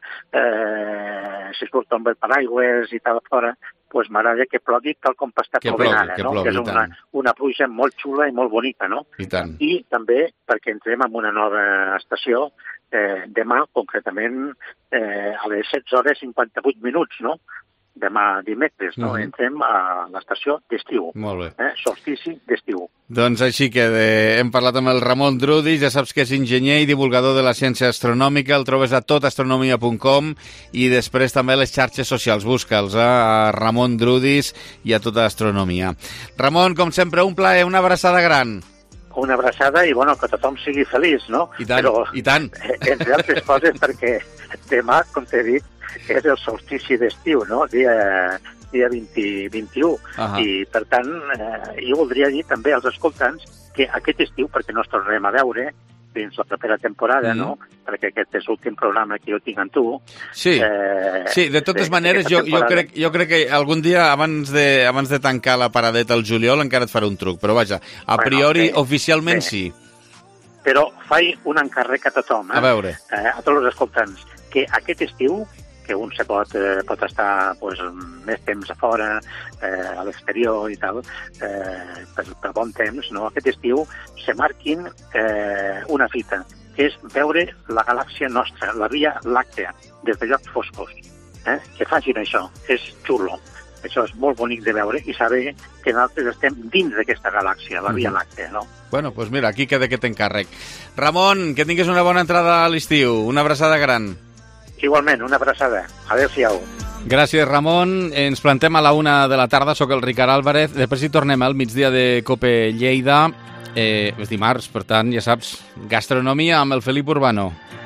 si surto amb el paraigües i tal fora, pues m'agrada que plogui tal com està plovent ara, no? Que és una pluja molt xula i molt bonica, no? I tant. I també perquè entrem en una nova estació demà, concretament a les 16:58, no? Demà dimecres, no? Entrem a l'estació d'estiu. Molt bé. Solstici d'estiu. Doncs així que hem parlat amb el Ramon Drudis, ja saps que és enginyer i divulgador de la ciència astronòmica, el trobes a totastronomia.com i després també a les xarxes socials. Busca'ls a Ramon Drudis i a Tota Astronomia. Ramon, com sempre, un plaer, una abraçada gran. Una abraçada i, bueno, que tothom sigui feliç, no? I tant, però, i tant. Entre altres coses, perquè demà, com t'he dit, és el solstici d'estiu, no? Dia 21. I, per tant, jo voldria dir també als escoltants que aquest estiu, perquè no es tornarem a veure fins la propera temporada, no? Perquè aquest és l'últim programa que jo tinc amb tu. Sí, de totes maneres, jo crec que algun dia, abans de tancar la paradeta al juliol, encara et faré un truc, però vaja, a priori, oficialment sí. Però faig un encàrrec a tothom, a veure. A tots els escoltants, que aquest estiu, que un se pot estar pues, més temps a fora, a l'exterior i tal, per bon temps, no? Aquest estiu se marquin una fita, que és veure la galàxia nostra, la Via Làctea, des de llocs foscos. Que facin això, és xulo. Això és molt bonic de veure i saber que nosaltres estem dins d'aquesta galàxia, la Via Làctea, no? Bueno, doncs mira, aquí queda aquest encàrrec. Ramon, que tinguis una bona entrada a l'estiu. Una abraçada gran. Igualment, una abraçada. Adéu-siau. Gràcies, Ramon. Ens plantem a la 1 de la tarda. Soc el Ricard Álvarez. Després hi tornem al migdia de Cope Lleida. És dimarts, per tant, ja saps, gastronomia amb el Felip Urbano.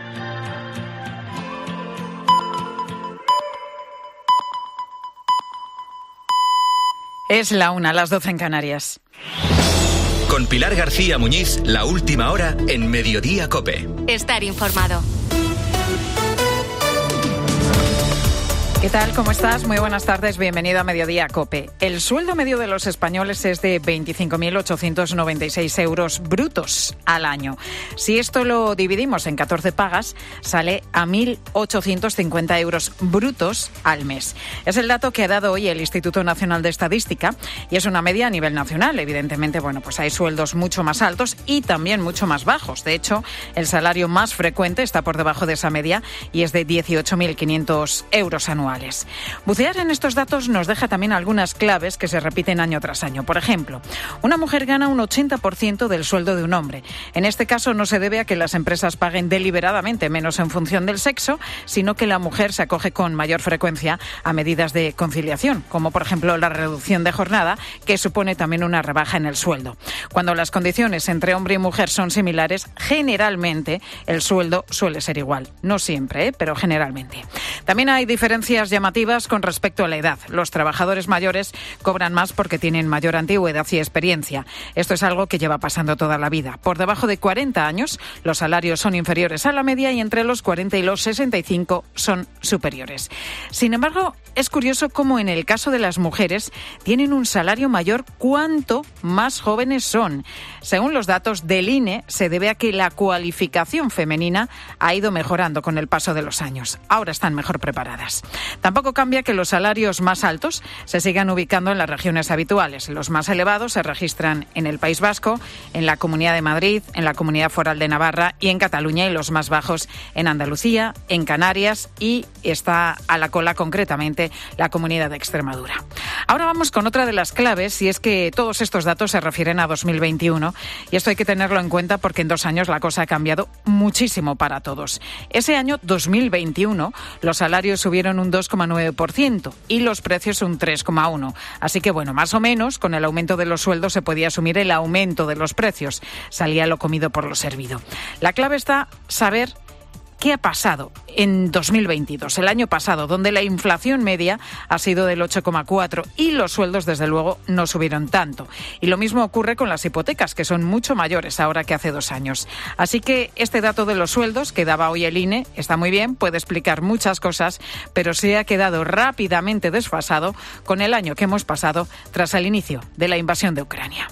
Es la 1, las 12 en Canarias. Con Pilar García Muñiz, la última hora en Mediodía COPE. Estar informado. ¿Qué tal? ¿Cómo estás? Muy buenas tardes. Bienvenido a Mediodía COPE. El sueldo medio de los españoles es de 25.896 euros brutos al año. Si esto lo dividimos en 14 pagas, sale a 1.850 euros brutos al mes. Es el dato que ha dado hoy el Instituto Nacional de Estadística y es una media a nivel nacional. Evidentemente, pues hay sueldos mucho más altos y también mucho más bajos. De hecho, el salario más frecuente está por debajo de esa media y es de 18.500 euros anuales. Bucear en estos datos nos deja también algunas claves que se repiten año tras año. Por ejemplo, una mujer gana un 80% del sueldo de un hombre. En este caso no se debe a que las empresas paguen deliberadamente menos en función del sexo, sino que la mujer se acoge con mayor frecuencia a medidas de conciliación, como por ejemplo la reducción de jornada, que supone también una rebaja en el sueldo. Cuando las condiciones entre hombre y mujer son similares, generalmente el sueldo suele ser igual. No siempre, pero generalmente. También hay diferencias llamativas con respecto a la edad. Los trabajadores mayores cobran más porque tienen mayor antigüedad y experiencia. Esto es algo que lleva pasando toda la vida. Por debajo de 40 años, los salarios son inferiores a la media y entre los 40 y los 65 son superiores. Sin embargo, es curioso cómo en el caso de las mujeres tienen un salario mayor cuanto más jóvenes son. Según los datos del INE, se debe a que la cualificación femenina ha ido mejorando con el paso de los años. Ahora están mejor preparadas. Tampoco cambia que los salarios más altos se sigan ubicando en las regiones habituales. Los más elevados se registran en el País Vasco, en la Comunidad de Madrid, en la Comunidad Foral de Navarra y en Cataluña, y los más bajos en Andalucía, en Canarias y está a la cola concretamente la Comunidad de Extremadura. Ahora vamos con otra de las claves, y es que todos estos datos se refieren a 2021 y esto hay que tenerlo en cuenta porque en 2 años la cosa ha cambiado muchísimo para todos. Ese año 2021 los salarios subieron un 2,9% y los precios un 3,1%. Así que más o menos con el aumento de los sueldos se podía asumir el aumento de los precios. Salía lo comido por lo servido. La clave está saber ¿qué ha pasado en 2022, el año pasado, donde la inflación media ha sido del 8,4% y los sueldos, desde luego, no subieron tanto? Y lo mismo ocurre con las hipotecas, que son mucho mayores ahora que hace 2 años. Así que este dato de los sueldos que daba hoy el INE está muy bien, puede explicar muchas cosas, pero se ha quedado rápidamente desfasado con el año que hemos pasado tras el inicio de la invasión de Ucrania.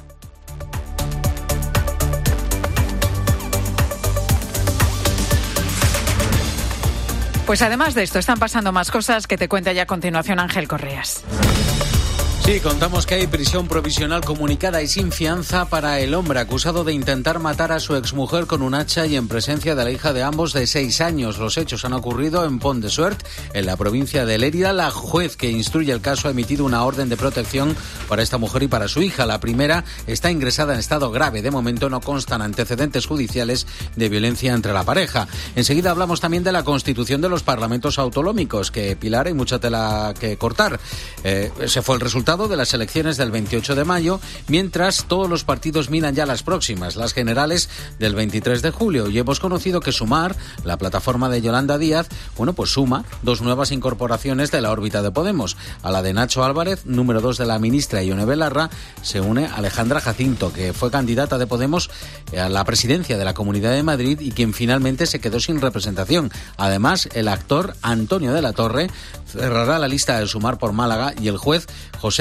Pues además de esto, están pasando más cosas que te cuenta ya a continuación Ángel Correas. Sí, contamos que hay prisión provisional comunicada y sin fianza para el hombre acusado de intentar matar a su exmujer con un hacha y en presencia de la hija de ambos de 6 años. Los hechos han ocurrido en Pont de Suert, en la provincia de Lérida. La juez que instruye el caso ha emitido una orden de protección para esta mujer y para su hija. La primera está ingresada en estado grave. De momento no constan antecedentes judiciales de violencia entre la pareja. Enseguida hablamos también de la constitución de los parlamentos autonómicos, que, Pilar, hay mucha tela que cortar. Ese fue el resultado de las elecciones del 28 de mayo, mientras todos los partidos miran ya las próximas, las generales del 23 de julio. Y hemos conocido que Sumar, la plataforma de Yolanda Díaz, suma 2 nuevas incorporaciones de la órbita de Podemos. A la de Nacho Álvarez, número 2 de la ministra Ione Belarra, se une Alejandra Jacinto, que fue candidata de Podemos a la presidencia de la Comunidad de Madrid y quien finalmente se quedó sin representación. Además, el actor Antonio de la Torre cerrará la lista de Sumar por Málaga y el juez José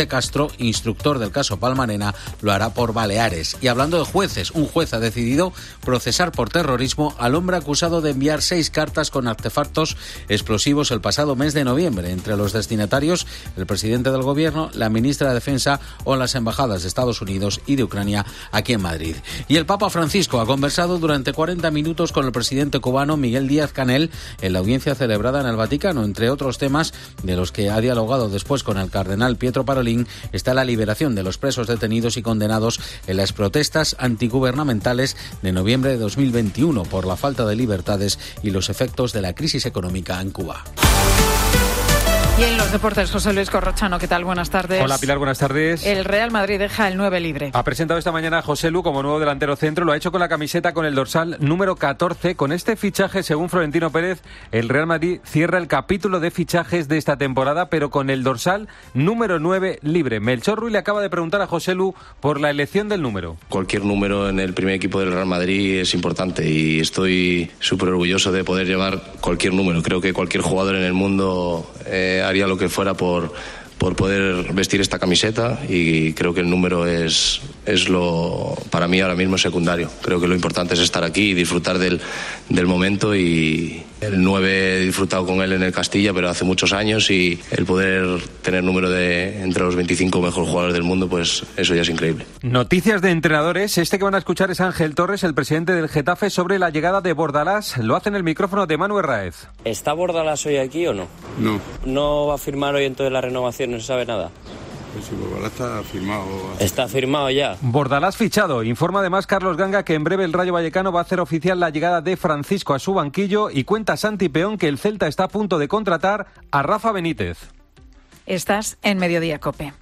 José Castro, instructor del caso Palmarena, lo hará por Baleares. Y hablando de jueces, un juez ha decidido procesar por terrorismo al hombre acusado de enviar 6 cartas con artefactos explosivos el pasado mes de noviembre. Entre los destinatarios, el presidente del gobierno, la ministra de Defensa o las embajadas de Estados Unidos y de Ucrania aquí en Madrid. Y el Papa Francisco ha conversado durante 40 minutos con el presidente cubano Miguel Díaz-Canel en la audiencia celebrada en el Vaticano. Entre otros temas de los que ha dialogado después con el cardenal Pietro Parolin está la liberación de los presos detenidos y condenados en las protestas antigubernamentales de noviembre de 2021 por la falta de libertades y los efectos de la crisis económica en Cuba. Y en los deportes, José Luis Corrochano, ¿qué tal? Buenas tardes. Hola Pilar, buenas tardes. El Real Madrid deja el 9 libre. Ha presentado esta mañana a José Lu como nuevo delantero centro, lo ha hecho con la camiseta con el dorsal número 14. Con este fichaje, según Florentino Pérez, el Real Madrid cierra el capítulo de fichajes de esta temporada, pero con el dorsal número 9 libre. Melchor Ruiz le acaba de preguntar a José Lu por la elección del número. Cualquier número en el primer equipo del Real Madrid es importante y estoy súper orgulloso de poder llevar cualquier número. Creo que cualquier jugador en el mundo haría lo que fuera por poder vestir esta camiseta y creo que el número es lo para mí ahora mismo secundario. Creo que lo importante es estar aquí y disfrutar del momento, y el 9 he disfrutado con él en el Castilla, pero hace muchos años, y el poder tener número de entre los 25 mejores jugadores del mundo, pues eso ya es increíble. Noticias de entrenadores. Este que van a escuchar es Ángel Torres, el presidente del Getafe, sobre la llegada de Bordalás. Lo hace en el micrófono de Manu Herráez. ¿Está Bordalás hoy aquí o no? No. ¿No va a firmar hoy entonces la renovación? ¿No se sabe nada? Pues si Bordalás está firmado. ¿Está firmado ya? Bordalás fichado. Informa además Carlos Ganga que en breve el Rayo Vallecano va a hacer oficial la llegada de Francisco a su banquillo, y cuenta Santi Peón que el Celta está a punto de contratar a Rafa Benítez. Estás en Mediodía COPE.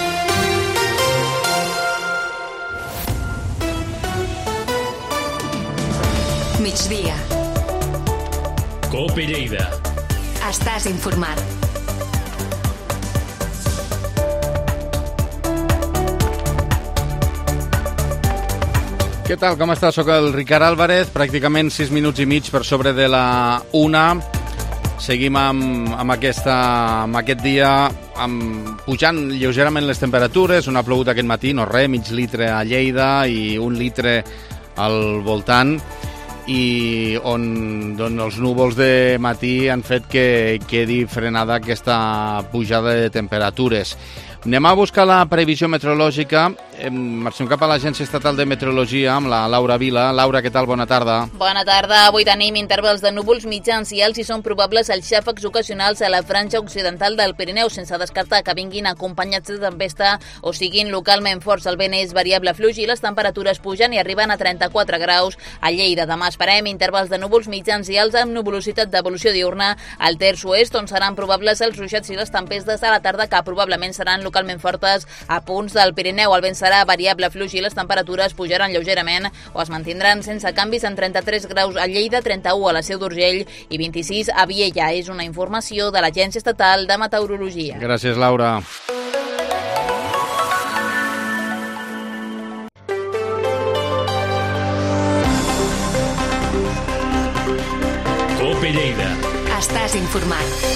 Migdia. COPE Lleida. Estàs informat. Què tal, com estàs? Soc el Ricard Álvarez, pràcticament 6 minuts i mig per sobre de la 1. Seguim amb aquest dia pujant lleugerament les temperatures. On ha plogut aquest matí, no res, mig litre a Lleida i 1 litre al voltant, i on els núvols de matí han fet que quedi frenada aquesta pujada de temperatures. Anem a buscar la previsió meteorològica. Marxem cap a l'Agència Estatal de Meteorologia amb la Laura Vila. Laura, què tal? Bona tarda. Bona tarda. Avui tenim intervals de núvols mitjans i alts i són probables els xàfecs ocasionals a la franja occidental del Pirineu, sense descartar que vinguin acompanyats de tempesta o siguin localment forts. El vent és variable fluix i les temperatures pugen i arriben a 34 graus a Lleida. Demà esperem intervals de núvols mitjans i alts amb nuvolositat d'evolució diurna al terç oest, on seran probables els ruixats i les tempestes a la tarda, que probablement seran localment fortes a punts del Pirineu. El vent serà variable fluix i les temperatures pujaran lleugerament o es mantindran sense canvis en 33 graus a Lleida, 31 a la Seu d'Urgell i 26 a Viella. És una informació de l'Agència Estatal de Meteorologia. Gràcies, Laura. COPE Lleida. Estàs informat.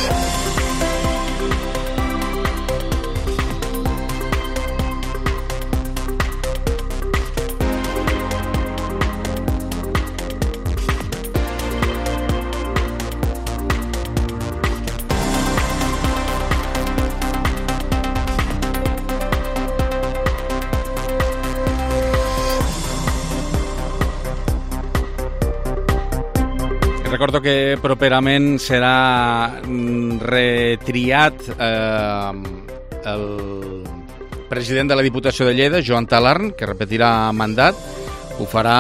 Recordo que properament serà retriat el president de la Diputació de Lleida, Joan Talarn, que repetirà mandat. Ho farà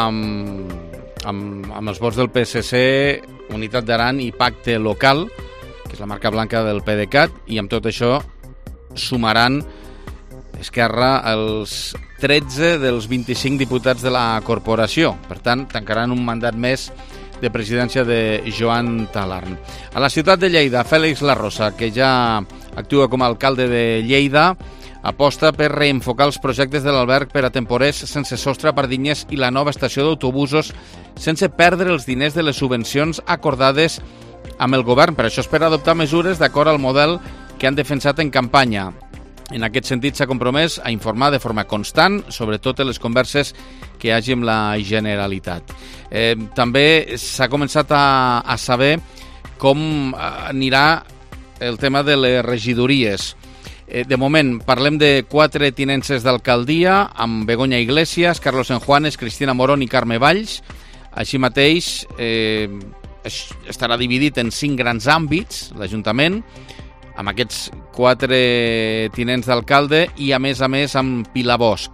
amb els vots del PSC, Unitat d'Aran i Pacte Local, que és la marca blanca del PDeCAT, i amb tot això sumaran Esquerra els 13 dels 25 diputats de la corporació. Per tant, tancaran un mandat més de presidència de Joan Talarn. A la ciutat de Lleida, Fèlix Larrosa, que ja actua com a alcalde de Lleida, aposta per reenfocar els projectes de l'alberg per a temporers sense sostre a Pardinyes i la nova estació d'autobusos sense perdre els diners de les subvencions acordades amb el govern. Per això espera adoptar mesures d'acord al model que han defensat en campanya. En aquest sentit, s'ha compromès a informar de forma constant sobre totes les converses que hi hagi amb la Generalitat. També s'ha començat a saber com anirà el tema de les regidories. De moment, parlem de 4 tinences d'alcaldia, amb Begoña Iglesias, Carlos Enjuanes, Cristina Morón i Carme Valls. Així mateix, estarà dividit en 5 grans àmbits, l'Ajuntament, amb aquests 4 tinents d'alcalde i, a més, amb Pilar Bosch.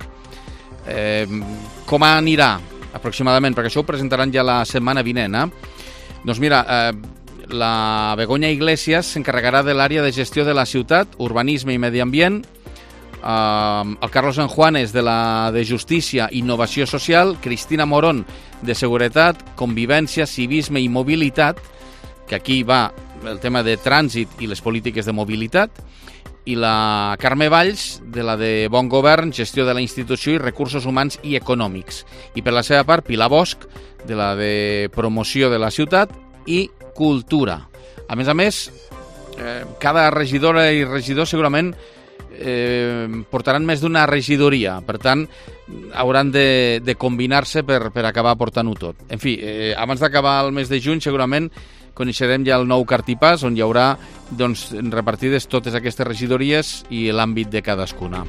Com anirà, aproximadament? Perquè això ho presentaran ja la setmana vinent, Doncs mira, la Begoña Iglesias s'encarregarà de l'àrea de gestió de la ciutat, urbanisme i medi ambient, el Carlos Enjuanes de la de Justícia i Innovació Social, Cristina Morón de Seguretat, Convivència, Civisme i Mobilitat, que aquí va el tema de trànsit i les polítiques de mobilitat, i la Carme Valls de la de Bon Govern, Gestió de la Institució i Recursos Humans i Econòmics. I per la seva part, Pilar Bosch de la de Promoció de la Ciutat i Cultura. A més, cada regidora i regidor segurament portaran més d'una regidoria, per tant hauran de combinar-se per acabar portant-ho tot. En fi, abans d'acabar el mes de juny segurament coneixerem ja el nou cartipàs on hi haurà repartides totes aquestes regidories i l'àmbit de cadascuna.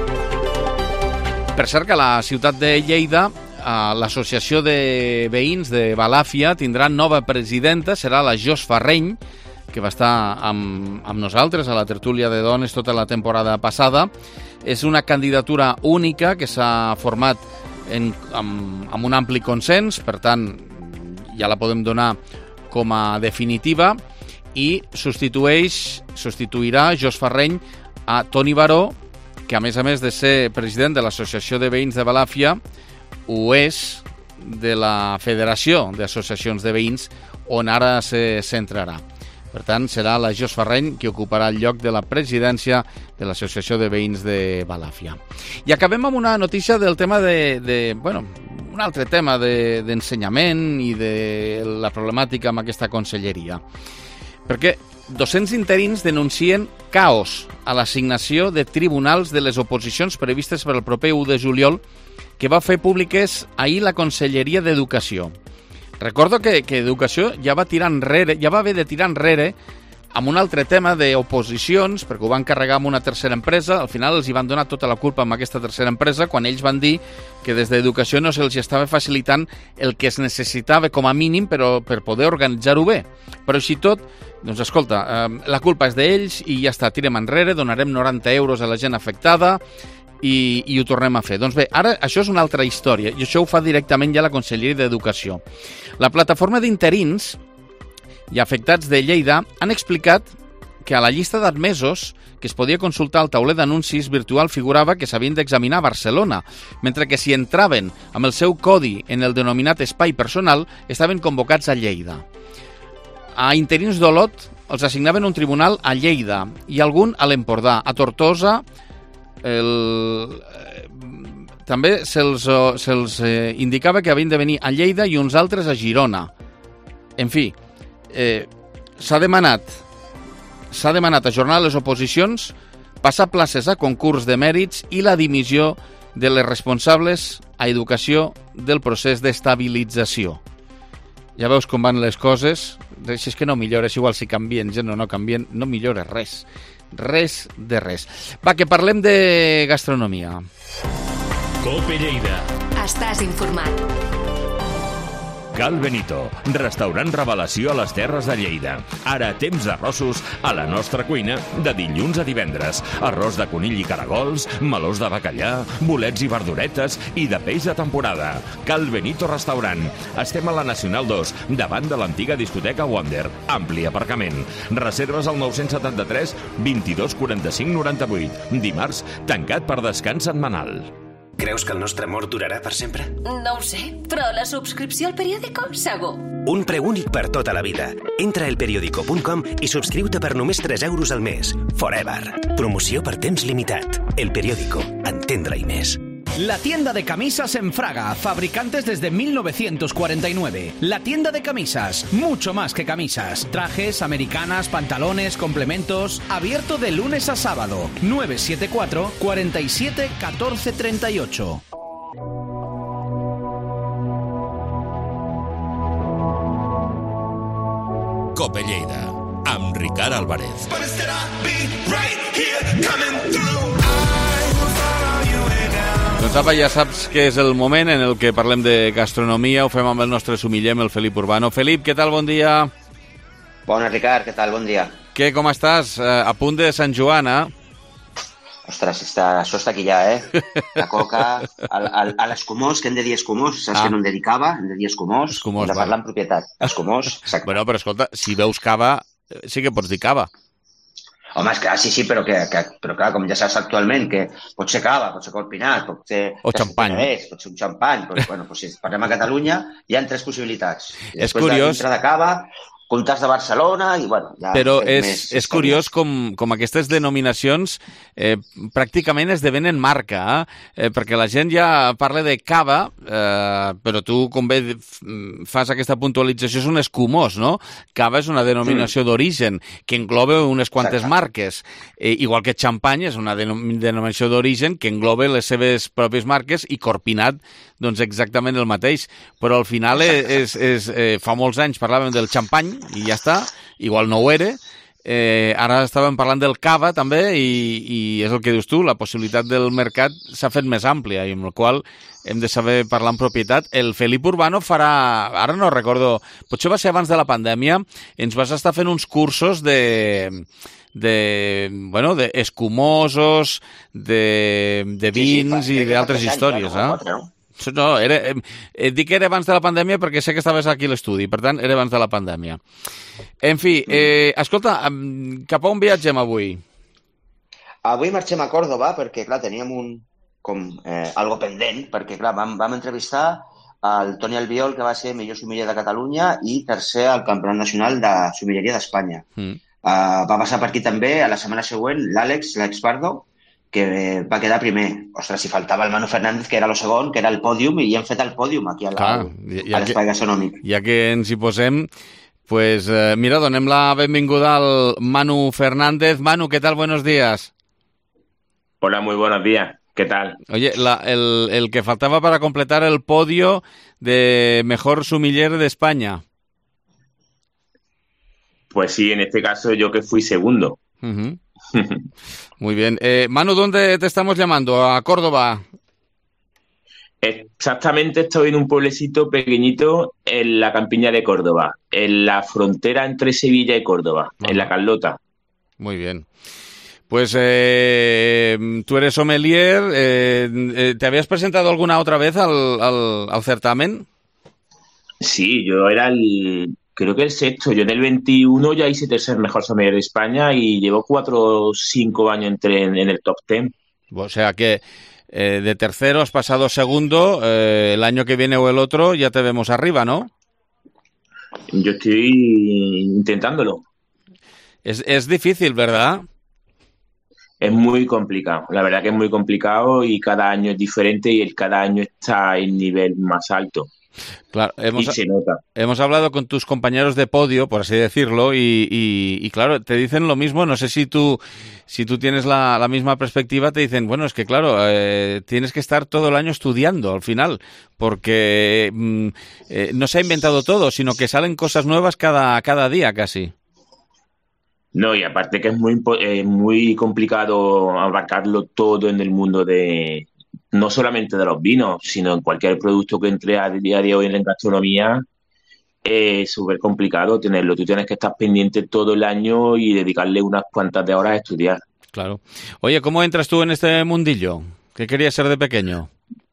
Per cert que a la ciutat de Lleida l'associació de veïns de Balàfia tindrà nova presidenta, serà la Jos Farreny, que va estar amb nosaltres a la tertúlia de dones tota la temporada passada. És una candidatura única que s'ha format amb un ampli consens, per tant ja la podem donar com a definitiva, i substituirà Jos Farreny a Toni Baró, que a més de ser president de l'Associació de Veïns de Balàfia, ho és de la Federació d'Associacions de Veïns, on ara se centrarà. Per tant, serà la Jos Farreny qui ocuparà el lloc de la presidència de l'Associació de Veïns de Balàfia. I acabem amb una notícia del tema un altre tema d'ensenyament i de la problemàtica amb aquesta conselleria. Perquè docents interins denuncien caos a l'assignació de tribunals de les oposicions previstes per al proper 1 de juliol que va fer públiques ahir la Conselleria d'Educació. Recordo que Educació ja va haver de tirar enrere amb un altre tema d'oposicions, perquè ho van carregar amb una tercera empresa. Al final els hi van donar tota la culpa amb aquesta tercera empresa, quan ells van dir que des d'Educació no se'ls estava facilitant el que es necessitava com a mínim per poder organitzar-ho bé. Però així tot, doncs escolta, la culpa és d'ells i ja està, tirem enrere, donarem 90 euros a la gent afectada i ho tornem a fer. Doncs bé, ara això és una altra història i això ho fa directament ja la Conselleria d'Educació. La plataforma d'interins i afectats de Lleida han explicat que a la llista d'admesos que es podia consultar al tauler d'anuncis virtual figurava que s'havien d'examinar a Barcelona, mentre que si entraven amb el seu codi en el denominat espai personal estaven convocats a Lleida. A interins d'Olot els assignaven un tribunal a Lleida i algun a l'Empordà, a Tortosa. També se'ls indicava que havien de venir a Lleida i uns altres a Girona. En fi, s'ha demanat ajornar les oposicions, passar places a concurs de mèrits i la dimissió de les responsables a Educació del procés d'estabilització. Ja veus com van les coses. Si és que no millores, igual si canvien gent o no canvien, no millora res. Res de res. Va, que parlem de gastronomia. COPE Lleida. Estàs informat. Cal Benito, restaurant revelació a les Terres de Lleida. Ara temps d'arrossos a la nostra cuina de dilluns a divendres. Arròs de conill i caragols, melós de bacallà, bolets i verduretes i de peix de temporada. Cal Benito Restaurant. Estem a la Nacional 2, davant de l'antiga discoteca Wonder. Ampli aparcament. Reserves al 973 22 45 98. Dimarts, tancat per descans setmanal. Creus que el nostre amor durarà per sempre? No ho sé, però la subscripció al periòdico, segur. Un preu únic per tota la vida. Entra a elperiodico.com i subscriu-te per només 3 euros al mes. Forever. Promoció per temps limitat. El Periódico. Entendre-hi més. La tienda de camisas en Fraga, fabricantes desde 1949. La tienda de camisas, mucho más que camisas. Trajes, americanas, pantalones, complementos. Abierto de lunes a sábado. 974 47 14 38. Cope Lleida, amb Ricard Álvarez. Doncs apa, ja saps que és el moment en el que parlem de gastronomia, ho fem amb el nostre sumillem, el Felip Urbano. Felip, què tal? Bon dia. Bona, Ricard, què tal? Bon dia. Què, com estàs? A punt de Sant Joan, Ostres, això està aquí ja, La coca, a l'escumós, que hem de dir escumós, saps que no hem de dir cava, hem de dir escumós, hem de parlar en propietat. Escumós, exacte. Bueno, però escolta, si veus cava, sí que pots dir cava. Home, és que, sí, però clar, com ja saps actualment, que pot ser cava, pot ser corpinat, pot ser... O xampany. Pot ser un xampany. Bueno, si parlem a Catalunya, hi ha 3 possibilitats. És curiós. Dintre de cava, Comtats de Barcelona i, bueno... Ja però és curiós com aquestes denominacions pràcticament esdevenen marca, perquè la gent ja parla de cava, però tu, com bé fas aquesta puntualització, és un escumós, no? Cava és una denominació d'origen que engloba unes quantes marques, igual que xampany és una denominació d'origen que engloba les seves pròpies marques i corpinat, doncs exactament el mateix. Però al final fa molts anys parlàvem del xampany i ja està, igual no ho era. Ara estàvem parlant del cava també i és el que dius tu, la possibilitat del mercat s'ha fet més àmplia i amb el qual hem de saber parlar en propietat. El Felip Urbano farà, ara no recordo, potser va ser abans de la pandèmia, ens vas estar fent uns cursos d'escumosos, de vins i d'altres històries, No, dic que era abans de la pandèmia perquè sé que estaves aquí a l'estudi, per tant, era abans de la pandèmia. En fi, escolta, cap a on viatgem avui? Avui marxem a Còrdova perquè, clar, teníem algo pendent, perquè, clar, vam entrevistar el Toni Albiol, que va ser millor sumiller de Catalunya i tercer al Campionat Nacional de Sumilleria d'Espanya. Va passar per aquí també, a la setmana següent, l'Àlex Pardo, que va quedar primer. Ostres, si faltava el Manu Fernández, que era el segon, que era el pòdium, i hem fet el pòdium aquí a l'espai gastronòmic. Ja que ens hi posem, pues mira, donem la benvinguda al Manu Fernández. Manu, ¿qué tal? Buenos días. Hola, muy buenos días. ¿Qué tal? Oye, el que faltaba para completar el podio de mejor sumiller de España. Pues sí, en este caso yo que fui segundo. Muy bien. Manu, ¿dónde te estamos llamando? ¿A Córdoba? Exactamente, estoy en un pueblecito pequeñito en la campiña de Córdoba, en la frontera entre Sevilla y Córdoba, en la Carlota. Muy bien. Pues tú eres sommelier. ¿Te habías presentado alguna otra vez al certamen? Sí, yo era creo que el sexto. Yo en el 21 ya hice tercer mejor sommelier de España y llevo 4 o 5 años entré en el top 10. O sea que de tercero has pasado segundo, el año que viene o el otro ya te vemos arriba, ¿no? Yo estoy intentándolo. Es difícil, ¿verdad? Es muy complicado, la verdad que es muy complicado y cada año es diferente y cada año está en nivel más alto. Claro, y se nota. Hemos hablado con tus compañeros de podio, por así decirlo, y claro, te dicen lo mismo. No sé si tú tienes la misma perspectiva, te dicen, bueno, es que claro, tienes que estar todo el año estudiando al final, porque no se ha inventado todo, sino que salen cosas nuevas cada día casi. No, y aparte que es muy complicado abarcarlo todo en el mundo no solamente de los vinos, sino en cualquier producto que entre a día de hoy en la gastronomía, es súper complicado tenerlo. Tú tienes que estar pendiente todo el año y dedicarle unas cuantas de horas a estudiar. Claro. Oye, ¿cómo entras tú en este mundillo? ¿Qué querías ser de pequeño?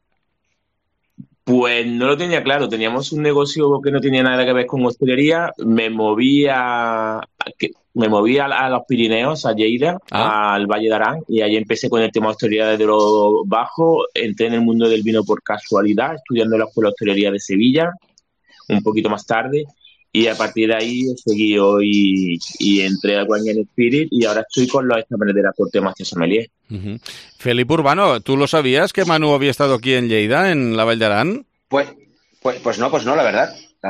Pues no lo tenía claro. Teníamos un negocio que no tenía nada que ver con hostelería. Me moví a los Pirineos, a Lleida, al Valle de Arán, y ahí empecé con el tema de hostelería desde lo bajo. Entré en el mundo del vino por casualidad, estudiando en la Escuela de Hostelería de Sevilla, un poquito más tarde, Y a partir de ahí he seguido y entré al Wine & Spirit y ahora estoy con los exámenes de la Corte Master Sommelier. Felipe Urbano, ¿tú lo sabías que Manu había estado aquí en Lleida, en la Vall d'Aran? Pues no, la verdad.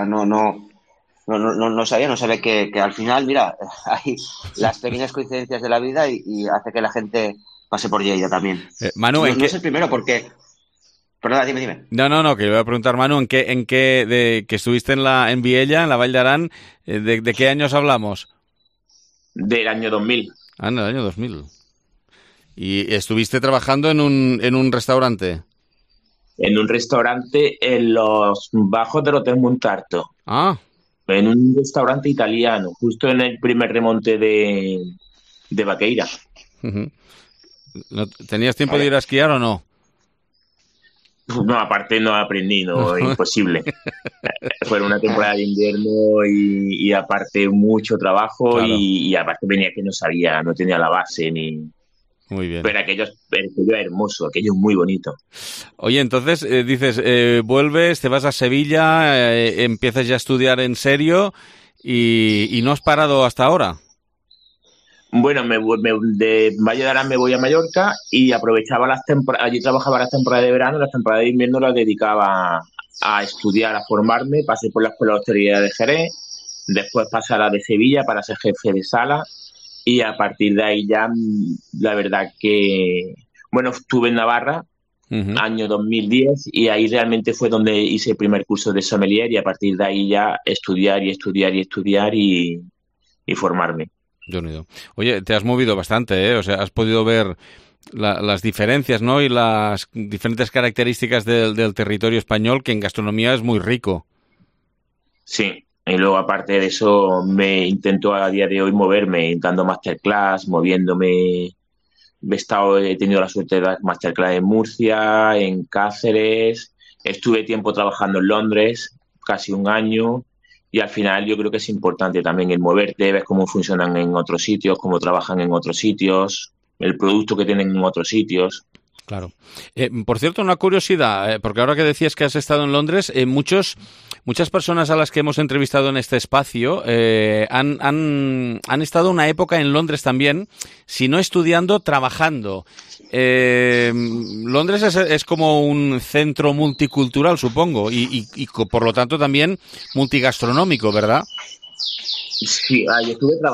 No sabía que al final, mira, hay las pequeñas coincidencias de la vida y hace que la gente pase por Lleida también. Manu, no es el primero porque... Perdona, dime. No, que le voy a preguntar, Manu, que estuviste en Viella, en la Vall d'Aran, ¿de qué años hablamos? Del año 2000. Ah, en el año 2000. ¿Y estuviste trabajando en un restaurante? En un restaurante en los bajos del Hotel Montarto. Ah. En un restaurante italiano, justo en el primer remonte de Vaqueira. ¿Tenías tiempo de ir a esquiar o no? No, aparte no aprendí, imposible. Fue una temporada de invierno y aparte mucho trabajo, claro. y aparte venía que no tenía la base ni... Muy bien. Pero aquello era hermoso, aquello es muy bonito. Oye, entonces dices, vuelves, te vas a Sevilla, empiezas ya a estudiar en serio y no has parado hasta ahora. Bueno, de Valle d'Aran me voy a Mallorca y aprovechaba las temporadas, allí trabajaba las temporadas de verano, las temporadas de invierno las dedicaba a estudiar, a formarme, pasé por la Escuela de Hostelería de Jerez, después pasé a la de Sevilla para ser jefe de sala y a partir de ahí ya, la verdad que, bueno, estuve en Navarra, año 2010, y ahí realmente fue donde hice el primer curso de sommelier y a partir de ahí ya estudiar y formarme. Oye, te has movido bastante, ¿eh? O sea, has podido ver las diferencias, ¿no? Y las diferentes características del territorio español, que en gastronomía es muy rico. Sí, y luego aparte de eso me intento a día de hoy moverme, dando masterclass, moviéndome. He tenido la suerte de dar masterclass en Murcia, en Cáceres, estuve tiempo trabajando en Londres, casi un año. Y al final yo creo que es importante también el moverte, ver cómo funcionan en otros sitios, cómo trabajan en otros sitios, el producto que tienen en otros sitios. Claro. Por cierto, una curiosidad, porque ahora que decías que has estado en Londres, muchas personas a las que hemos entrevistado en este espacio han estado una época en Londres también, si no estudiando, trabajando. Londres es como un centro multicultural, supongo, y por lo tanto también multigastronómico, ¿verdad? Sí, yo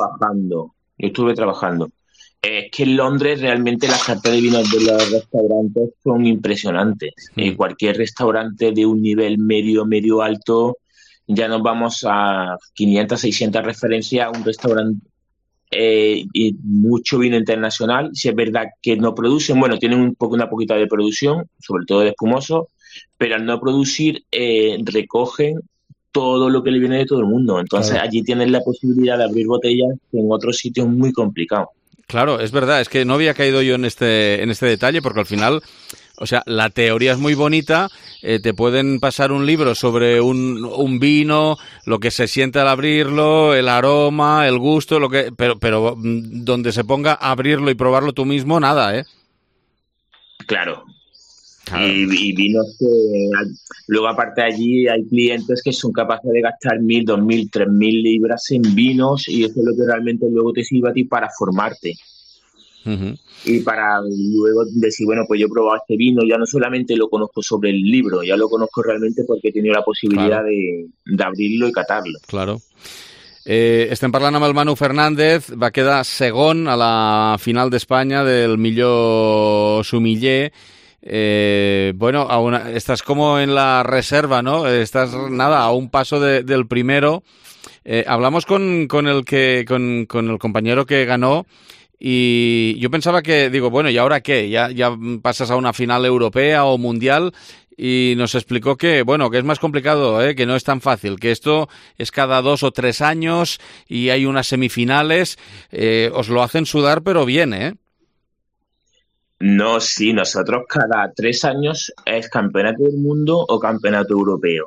estuve trabajando. Es que en Londres realmente las cartas de vinos de los restaurantes son impresionantes. Cualquier restaurante de un nivel medio alto, ya nos vamos a 500, 600 referencias a un restaurante y mucho vino internacional. Si es verdad que no producen, bueno, tienen una poquita de producción, sobre todo de espumoso, pero al no producir recogen todo lo que le viene de todo el mundo. Entonces allí tienen la posibilidad de abrir botellas que en otros sitios es muy complicado. Claro, es verdad, es que no había caído yo en este detalle porque al final, o sea, la teoría es muy bonita, te pueden pasar un libro sobre un vino, lo que se siente al abrirlo, el aroma, el gusto, pero donde se ponga a abrirlo y probarlo tú mismo, nada, ¿eh? Claro. Y vinos que luego aparte allí hay clientes que son capaces de gastar 1.000, 2.000, 3.000 libras en vinos y eso es lo que realmente luego te sirve a ti para formarte. Y para luego decir, bueno, pues yo he probado este vino, ya no solamente lo conozco sobre el libro, ya lo conozco realmente porque he tenido la posibilidad de abrirlo y catarlo. Claro. Estem parlant amb el Manu Fernández, va quedar segon a la final d'Espanya del millor sommelier. Bueno, estás como en la reserva, ¿no? Estás, a un paso del primero. Hablamos con el compañero que ganó y yo pensaba que, bueno, ¿y ahora qué? ¿Ya pasas a una final europea o mundial? Y nos explicó que, que es más complicado, que no es tan fácil, que esto es cada 2 o 3 años y hay unas semifinales. Os lo hacen sudar, pero bien, ¿eh? No, sí, nosotros cada 3 años es campeonato del mundo o campeonato europeo.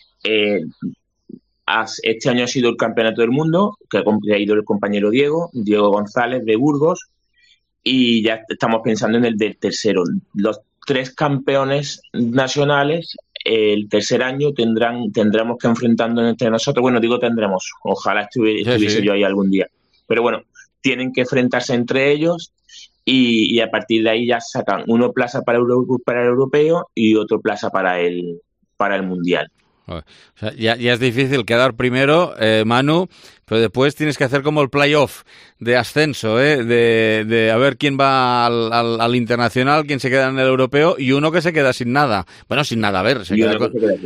Este año ha sido el campeonato del mundo, que ha ido el compañero Diego González de Burgos, y ya estamos pensando en el del tercero. Los 3 campeones nacionales el tercer año tendremos que enfrentarnos entre nosotros. Bueno, digo tendremos, ojalá estuviese yo ahí algún día. Pero bueno, tienen que enfrentarse entre ellos y a partir de ahí ya sacan uno plaza para el europeo y otro plaza para el mundial. O sea, ya es difícil quedar primero, Manu, pero después tienes que hacer como el playoff de ascenso, de a ver quién va al internacional, quién se queda en el europeo y uno que se queda sin nada. Bueno, sin nada, a ver, se queda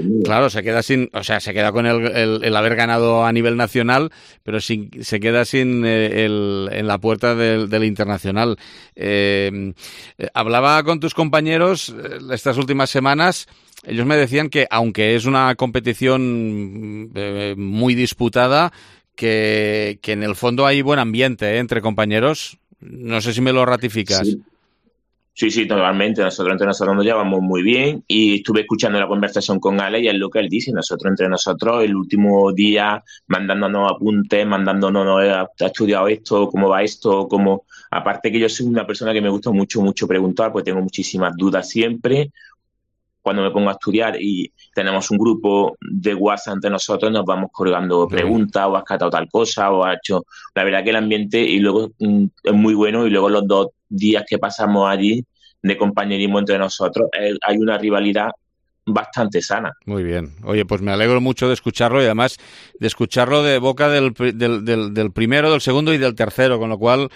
con el haber ganado a nivel nacional, pero se queda sin en la puerta del internacional. Hablaba con tus compañeros estas últimas semanas. Ellos me decían que, aunque es una competición muy disputada, que en el fondo hay buen ambiente entre compañeros. No sé si me lo ratificas. Sí, totalmente. Nosotros entre nosotros nos llevamos muy bien y estuve escuchando la conversación con Ale y es lo que él dice. Nosotros entre nosotros, el último día, mandándonos apuntes, ¿has estudiado esto? ¿Cómo va esto? Aparte que yo soy una persona que me gusta mucho preguntar, pues tengo muchísimas dudas siempre. Cuando me pongo a estudiar y tenemos un grupo de WhatsApp entre nosotros, nos vamos colgando preguntas, o has catado tal cosa, o has hecho... La verdad que el ambiente y luego es muy bueno, y luego los 2 días que pasamos allí de compañerismo entre nosotros, hay una rivalidad bastante sana. Muy bien. Oye, pues me alegro mucho de escucharlo y además de escucharlo de boca del primero, del segundo y del tercero, con lo cual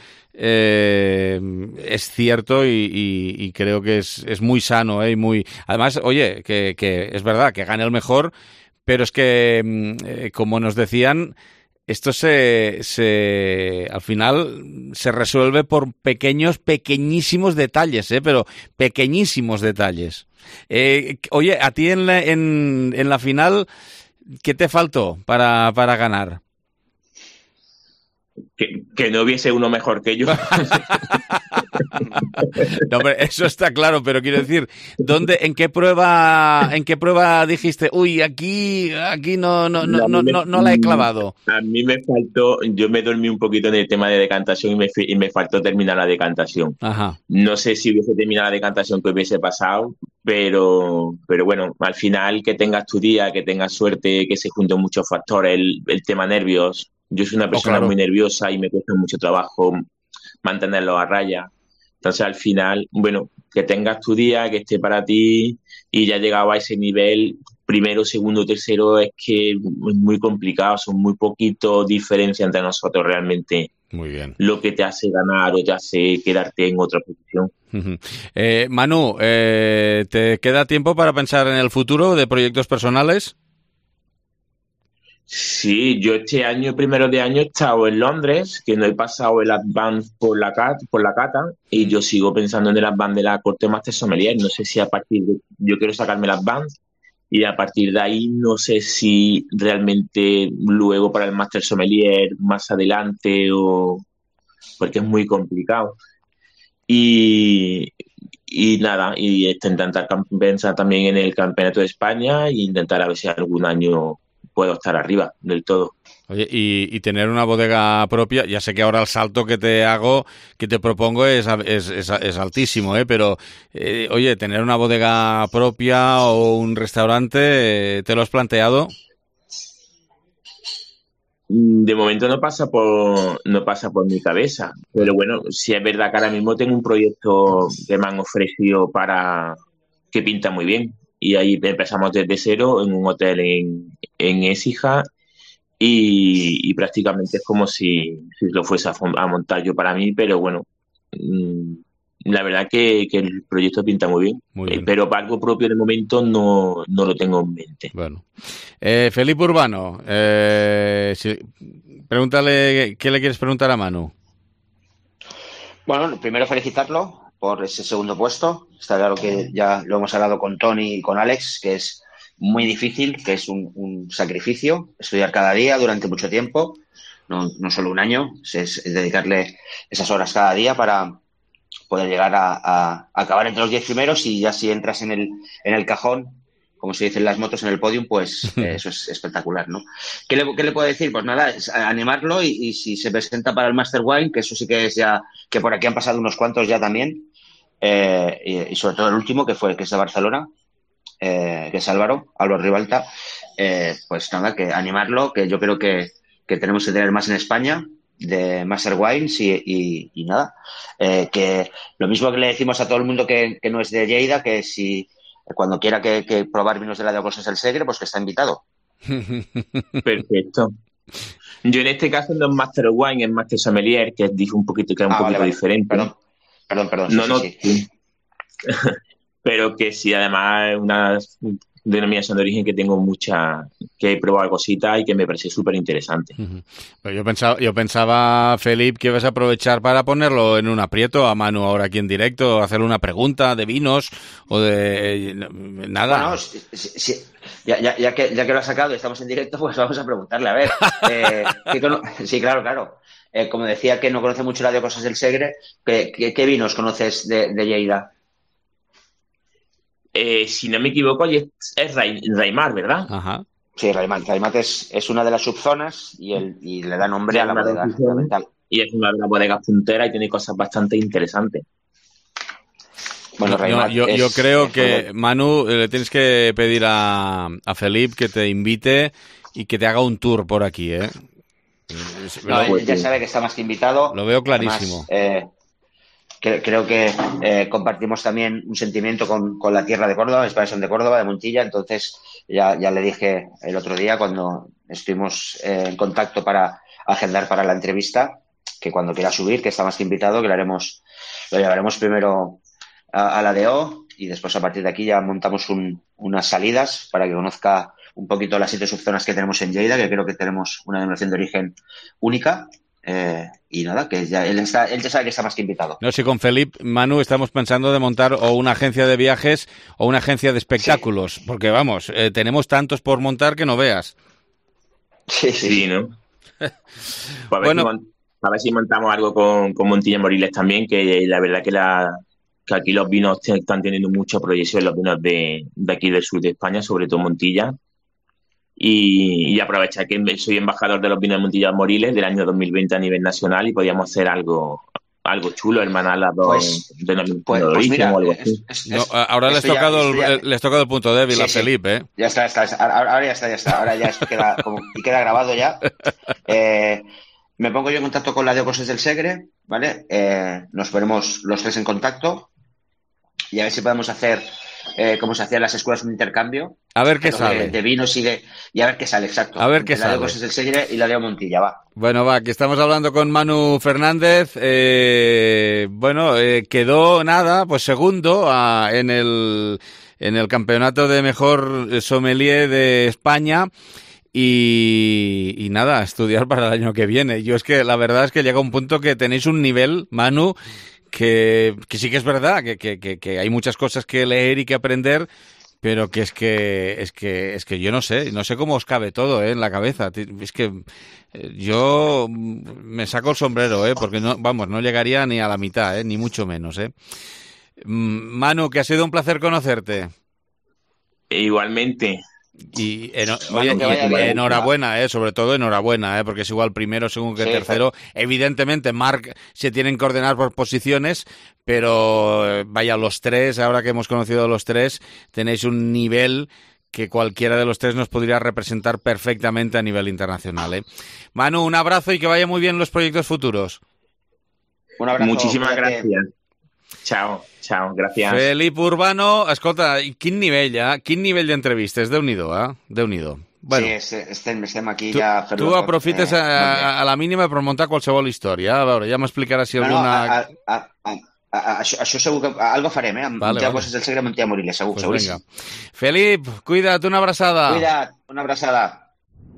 es cierto y creo que es muy sano, y muy... Además, oye, que es verdad que gane el mejor, pero es que, como nos decían, esto al final se resuelve por pequeñísimos detalles, pero pequeñísimos detalles. Oye, a ti en la final, ¿qué te faltó para ganar? Que no hubiese uno mejor que yo. No, hombre, eso está claro, pero quiero decir, ¿en qué prueba dijiste, uy, aquí no la he clavado? A mí me faltó, yo me dormí un poquito en el tema de decantación y me faltó terminar la decantación. Ajá. No sé si hubiese terminado la decantación que hubiese pasado, pero bueno, al final que tengas tu día, que tengas suerte, que se junten muchos factores, el tema nervios. Yo soy una persona muy nerviosa y me cuesta mucho trabajo mantenerlo a raya. Entonces, al final, bueno, que tengas tu día, que esté para ti y ya llegado a ese nivel, primero, segundo, tercero, es que es muy complicado, son muy poquitos diferencias entre nosotros realmente. Muy bien. Lo que te hace ganar o te hace quedarte en otra posición. Manu, ¿te queda tiempo para pensar en el futuro de proyectos personales? Sí, yo este año, primero de año, he estado en Londres, que no he pasado el Advanced por la cata, y yo sigo pensando en el Advanced de la Corte Master Sommelier. No sé si a partir de... Yo quiero sacarme el Advanced, y a partir de ahí no sé si realmente luego para el Master Sommelier más adelante porque es muy complicado. Y nada, y intentar pensar también en el Campeonato de España e intentar a ver si algún año puedo estar arriba del todo. Oye, y tener una bodega propia, ya sé que ahora el salto que te propongo es altísimo, pero oye, tener una bodega propia o un restaurante, ¿te lo has planteado? De momento no pasa por mi cabeza, pero bueno, sí es verdad que ahora mismo tengo un proyecto que me han ofrecido que pinta muy bien. Y ahí empezamos desde cero en un hotel en Écija y prácticamente es como si lo fuese a montar yo para mí, pero bueno, la verdad que el proyecto pinta muy bien. Pero para algo propio de momento no lo tengo en mente. Bueno, Felipe Urbano, pregúntale, ¿qué le quieres preguntar a Manu? Bueno, primero felicitarlo por ese segundo puesto. Está claro que ya lo hemos hablado con Tony y con Alex, que es muy difícil, que es un sacrificio, estudiar cada día durante mucho tiempo, no solo un año, es dedicarle esas horas cada día para poder llegar a acabar entre los 10 primeros y ya si entras en el cajón, como se dice en las motos, en el podium, pues eso es espectacular, ¿no? ¿Qué le puedo decir? Pues nada, es animarlo y si se presenta para el Master Wine, que eso sí que es ya, que por aquí han pasado unos cuantos ya también, y sobre todo el último, que es de Barcelona, que es Álvaro Ribalta, pues nada, que animarlo, que yo creo que tenemos que tener más en España, de Master Wines y nada, que lo mismo que le decimos a todo el mundo que no es de Lleida, que si cuando quiera que probar vinos de la de Cosas del Segre, pues que está invitado. Perfecto. Yo en este caso no es Master Wine, es Master Sommelier, que es un poquito diferente. Perdón. Sí. Pero que sí, además es una denominación de origen que tengo que he probado cositas y que me parece súper interesante. Pero yo pensaba, Felip, que ibas a aprovechar para ponerlo en un aprieto a Manu ahora aquí en directo, hacerle una pregunta de vinos o de nada. Bueno, sí, ya que lo has sacado y estamos en directo, pues vamos a preguntarle, a ver. Sí, claro. Como decía que no conoce mucho la de Cosas del Segre, ¿qué vinos conoces de Lleida? Si no me equivoco, es Raimar, ¿verdad? Ajá. Sí, Raimar es una de las subzonas y le da nombre a la bodega fundamental. Y es una de las bodegas punteras y tiene cosas bastante interesantes. Bueno, Raimar yo creo que, Manu, le tienes que pedir a Felip que te invite y que te haga un tour por aquí, ¿eh? Él ya sabe que está más que invitado. Lo veo clarísimo. Además, creo que compartimos también un sentimiento con la tierra de Córdoba, Expansión de Córdoba, de Montilla. Entonces ya le dije el otro día cuando estuvimos en contacto para agendar para la entrevista, que cuando quiera subir, que está más que invitado, que lo llevaremos primero a la DO y después a partir de aquí ya montamos unas salidas para que conozca un poquito las 7 subzonas que tenemos en Lleida, que creo que tenemos una denominación de origen única. Y nada, que ya él ya sabe que está más que invitado. No, si con Felip, Manu, estamos pensando de montar o una agencia de viajes o una agencia de espectáculos, sí. Porque vamos, tenemos tantos por montar que no veas. Sí, ¿no? Pues a ver si montamos algo con Montilla Moriles también, que la verdad que aquí los vinos están teniendo mucha proyección, los vinos de aquí del sur de España, sobre todo Montilla. Y aprovechar que soy embajador de los vinos de Montilla Moriles del año 2020 a nivel nacional y podíamos hacer algo chulo, hermanar las dos denominaciones de origen o algo así. Ahora les tocado el punto débil a Felip, ¿eh? Ya está. Ahora ya está. Ahora ya esto queda grabado ya. Me pongo yo en contacto con la de Cosas del Segre, ¿vale? Nos ponemos los 3 en contacto y a ver si podemos hacer como se hacía en las escuelas, un intercambio. A ver qué sale. De vinos y a ver qué sale, exacto. A ver qué sale. La de Cosas del Segre y la de Montilla, va. Bueno, que estamos hablando con Manu Fernández. Quedó pues segundo en el campeonato de mejor sommelier de España. Y nada, a estudiar para el año que viene. Yo es que la verdad es que llega un punto que tenéis un nivel, Manu, que sí que es verdad, que hay muchas cosas que leer y que aprender, pero que es que yo no sé cómo os cabe todo en la cabeza. Es que yo me saco el sombrero, porque no llegaría ni a la mitad, ni mucho menos. Manu, que ha sido un placer conocerte. Igualmente. Y enhorabuena, sobre todo enhorabuena, porque es igual primero, segundo que tercero. Evidentemente, Marc se tienen que ordenar por posiciones, pero los 3, ahora que hemos conocido a los 3, tenéis un nivel que cualquiera de los 3 nos podría representar perfectamente a nivel internacional. Manu, un abrazo y que vaya muy bien los proyectos futuros. Un abrazo. Muchísimas gracias. Chao, gràcies. Felip Urbano, escolta, quin nivell d'entrevistes, Déu-n'hi-do, Déu-n'hi-do. Bueno, sí, estem aquí ja... Tu aprofites a la mínima per muntar qualsevol història. A veure, ja m'explicaràs si alguna... Això segur que algo farem, amb Montilla Cosas del Segre, Montilla Moriles, segur, pues seguríssim. Felip, cuida't, una abraçada. Cuida't, una abraçada.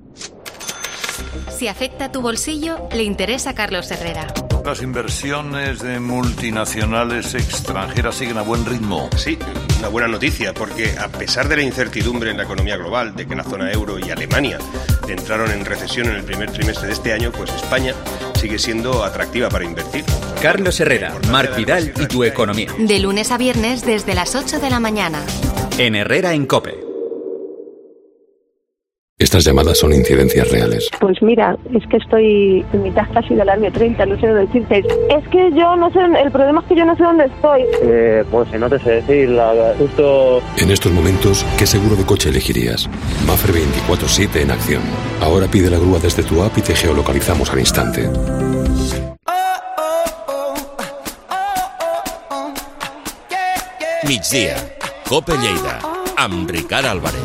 Si afecta tu bolsillo, le interesa a Carlos Herrera. Las inversiones de multinacionales extranjeras siguen a buen ritmo. Sí, una buena noticia, porque a pesar de la incertidumbre en la economía global, de que la zona euro y Alemania entraron en recesión en el primer trimestre de este año, pues España sigue siendo atractiva para invertir. Carlos Herrera, Marc Vidal y tu economía. De lunes a viernes desde las 8 de la mañana. En Herrera en COPE. Estas llamadas son incidencias reales. Pues mira, es que estoy en mitad casi del año 30, no sé dónde decirte. Es que yo no sé, el problema es que yo no sé dónde estoy. Pues no te sé decir, justo... En estos momentos, ¿qué seguro de coche elegirías? Mapfre 24/7 en acción. Ahora pide la grúa desde tu app y te geolocalizamos al instante. Migdia, COPE Lleida, amb Ricard Álvarez.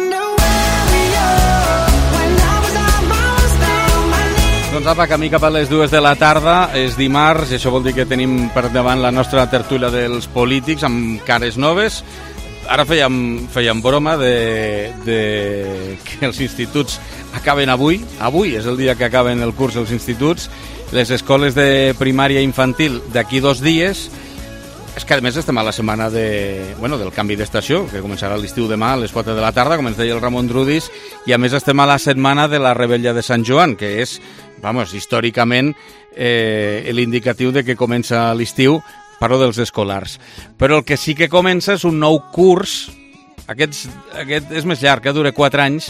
Doncs apa, camí cap a les 2 de la tarda, és dimarts, i això vol dir que tenim per davant la nostra tertúlia dels polítics amb cares noves. Ara fèiem broma de que els instituts acaben avui. Avui és el dia que acaben el curs dels instituts. Les escoles de primària i infantil d'aquí 2 dies. És que a més estem a la setmana del canvi d'estació, que començarà l'estiu demà a les 4 de la tarda, com ens deia el Ramon Drudis, i a més estem a la setmana de la Rebella de Sant Joan, que és, històricament, l'indicatiu de que comença l'estiu, parlo dels escolars. Però el que sí que comença és un nou curs, aquest és més llarg, que dura 4 anys,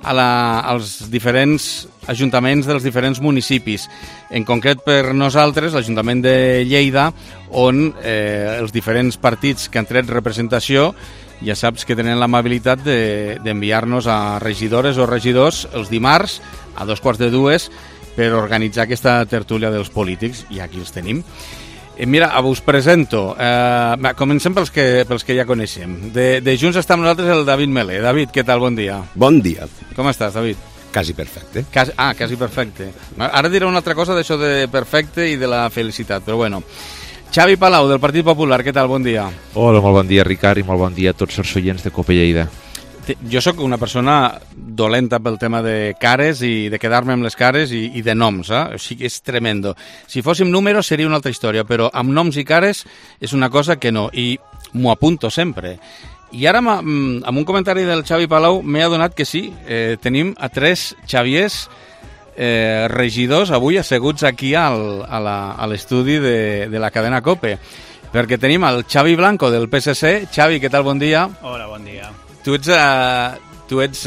als diferents ajuntaments dels diferents municipis. En concret per nosaltres, l'Ajuntament de Lleida, on els diferents partits que han tret representació ja saps que tenen l'amabilitat d'enviar-nos a regidores o regidors els dimarts a 2:45 per organitzar aquesta tertúlia dels polítics, i aquí els tenim. Mira, us presento. Comencem pels que ja coneixem. De Junts està amb nosaltres el David Melé. David, què tal? Bon dia. Bon dia. Com estàs, David? Quasi perfecte. Quasi perfecte. Ara diré una altra cosa d'això de perfecte i de la felicitat, però bueno. Xavi Palau, del Partit Popular, què tal? Bon dia. Hola, molt bon dia, Ricard, i molt bon dia a tots els oients de COPE Lleida. Jo sóc una persona dolenta pel tema de cares i de quedar-me amb les cares i de noms, O sigui, és tremendo. Si fóssim números seria una altra història, però amb noms i cares és una cosa que no, i m'ho apunto sempre. I ara, amb un comentari del Xavi Palau, m'he adonat que sí, tenim a 3 Xaviers regidors avui asseguts aquí a l'estudi de la cadena COPE, perquè tenim el Xavi Blanco del PSC. Xavi, què tal? Bon dia. Hola, bon dia. Tu ets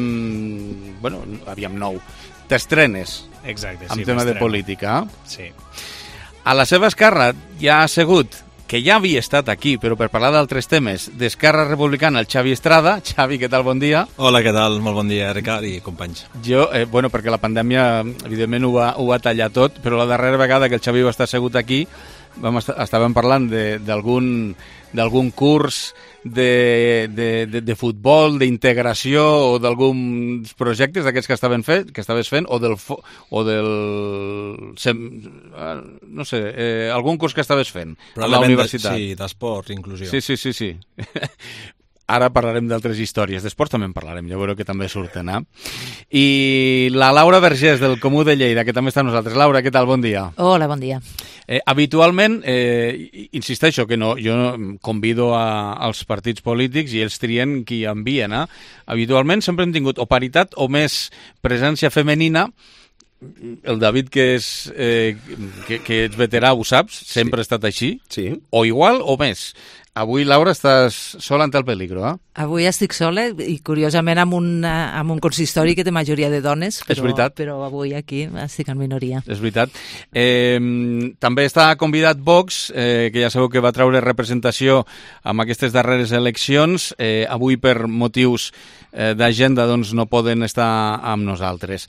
aviam, nou. T'estrenes. Exacte, amb tema de política. Sí. A la seva esquerra ja ha assegut, que ja havia estat aquí, però per parlar d'altres temes, d'Esquerra Republicana, el Xavi Estrada. Xavi, què tal? Bon dia. Hola, què tal? Molt bon dia, Ricard i companys. Jo, perquè la pandèmia, evidentment, ho va tallar tot, però la darrera vegada que el Xavi va estar assegut aquí, estàvem parlant d'algun curs de futbol, d'integració o d'alguns projectes d'aquests que estaves fent o del no sé, algun curs que estaves fent a la universitat. Sí, d'esport, inclusió. Sí. Ara parlarem d'altres històries. D'esports també en parlarem, ja veureu que també surten. I la Laura Vergés, del Comú de Lleida, que també està amb nosaltres. Laura, què tal? Bon dia. Hola, bon dia. Habitualment, insisteixo que jo convido als partits polítics i ells trien qui envien. Habitualment sempre hem tingut o paritat o més presència femenina. El David, que ets veterà, ho saps, sempre ha estat així. Sí. O igual o més. Avui, Laura, estàs sola ante el peligro, Avui estic sola i, curiosament, amb un consistori que té majoria de dones, però avui aquí estic en minoria. És veritat. També està convidat Vox, que ja sabeu que va treure representació amb aquestes darreres eleccions. Avui, per motius d'agenda, doncs no poden estar amb nosaltres.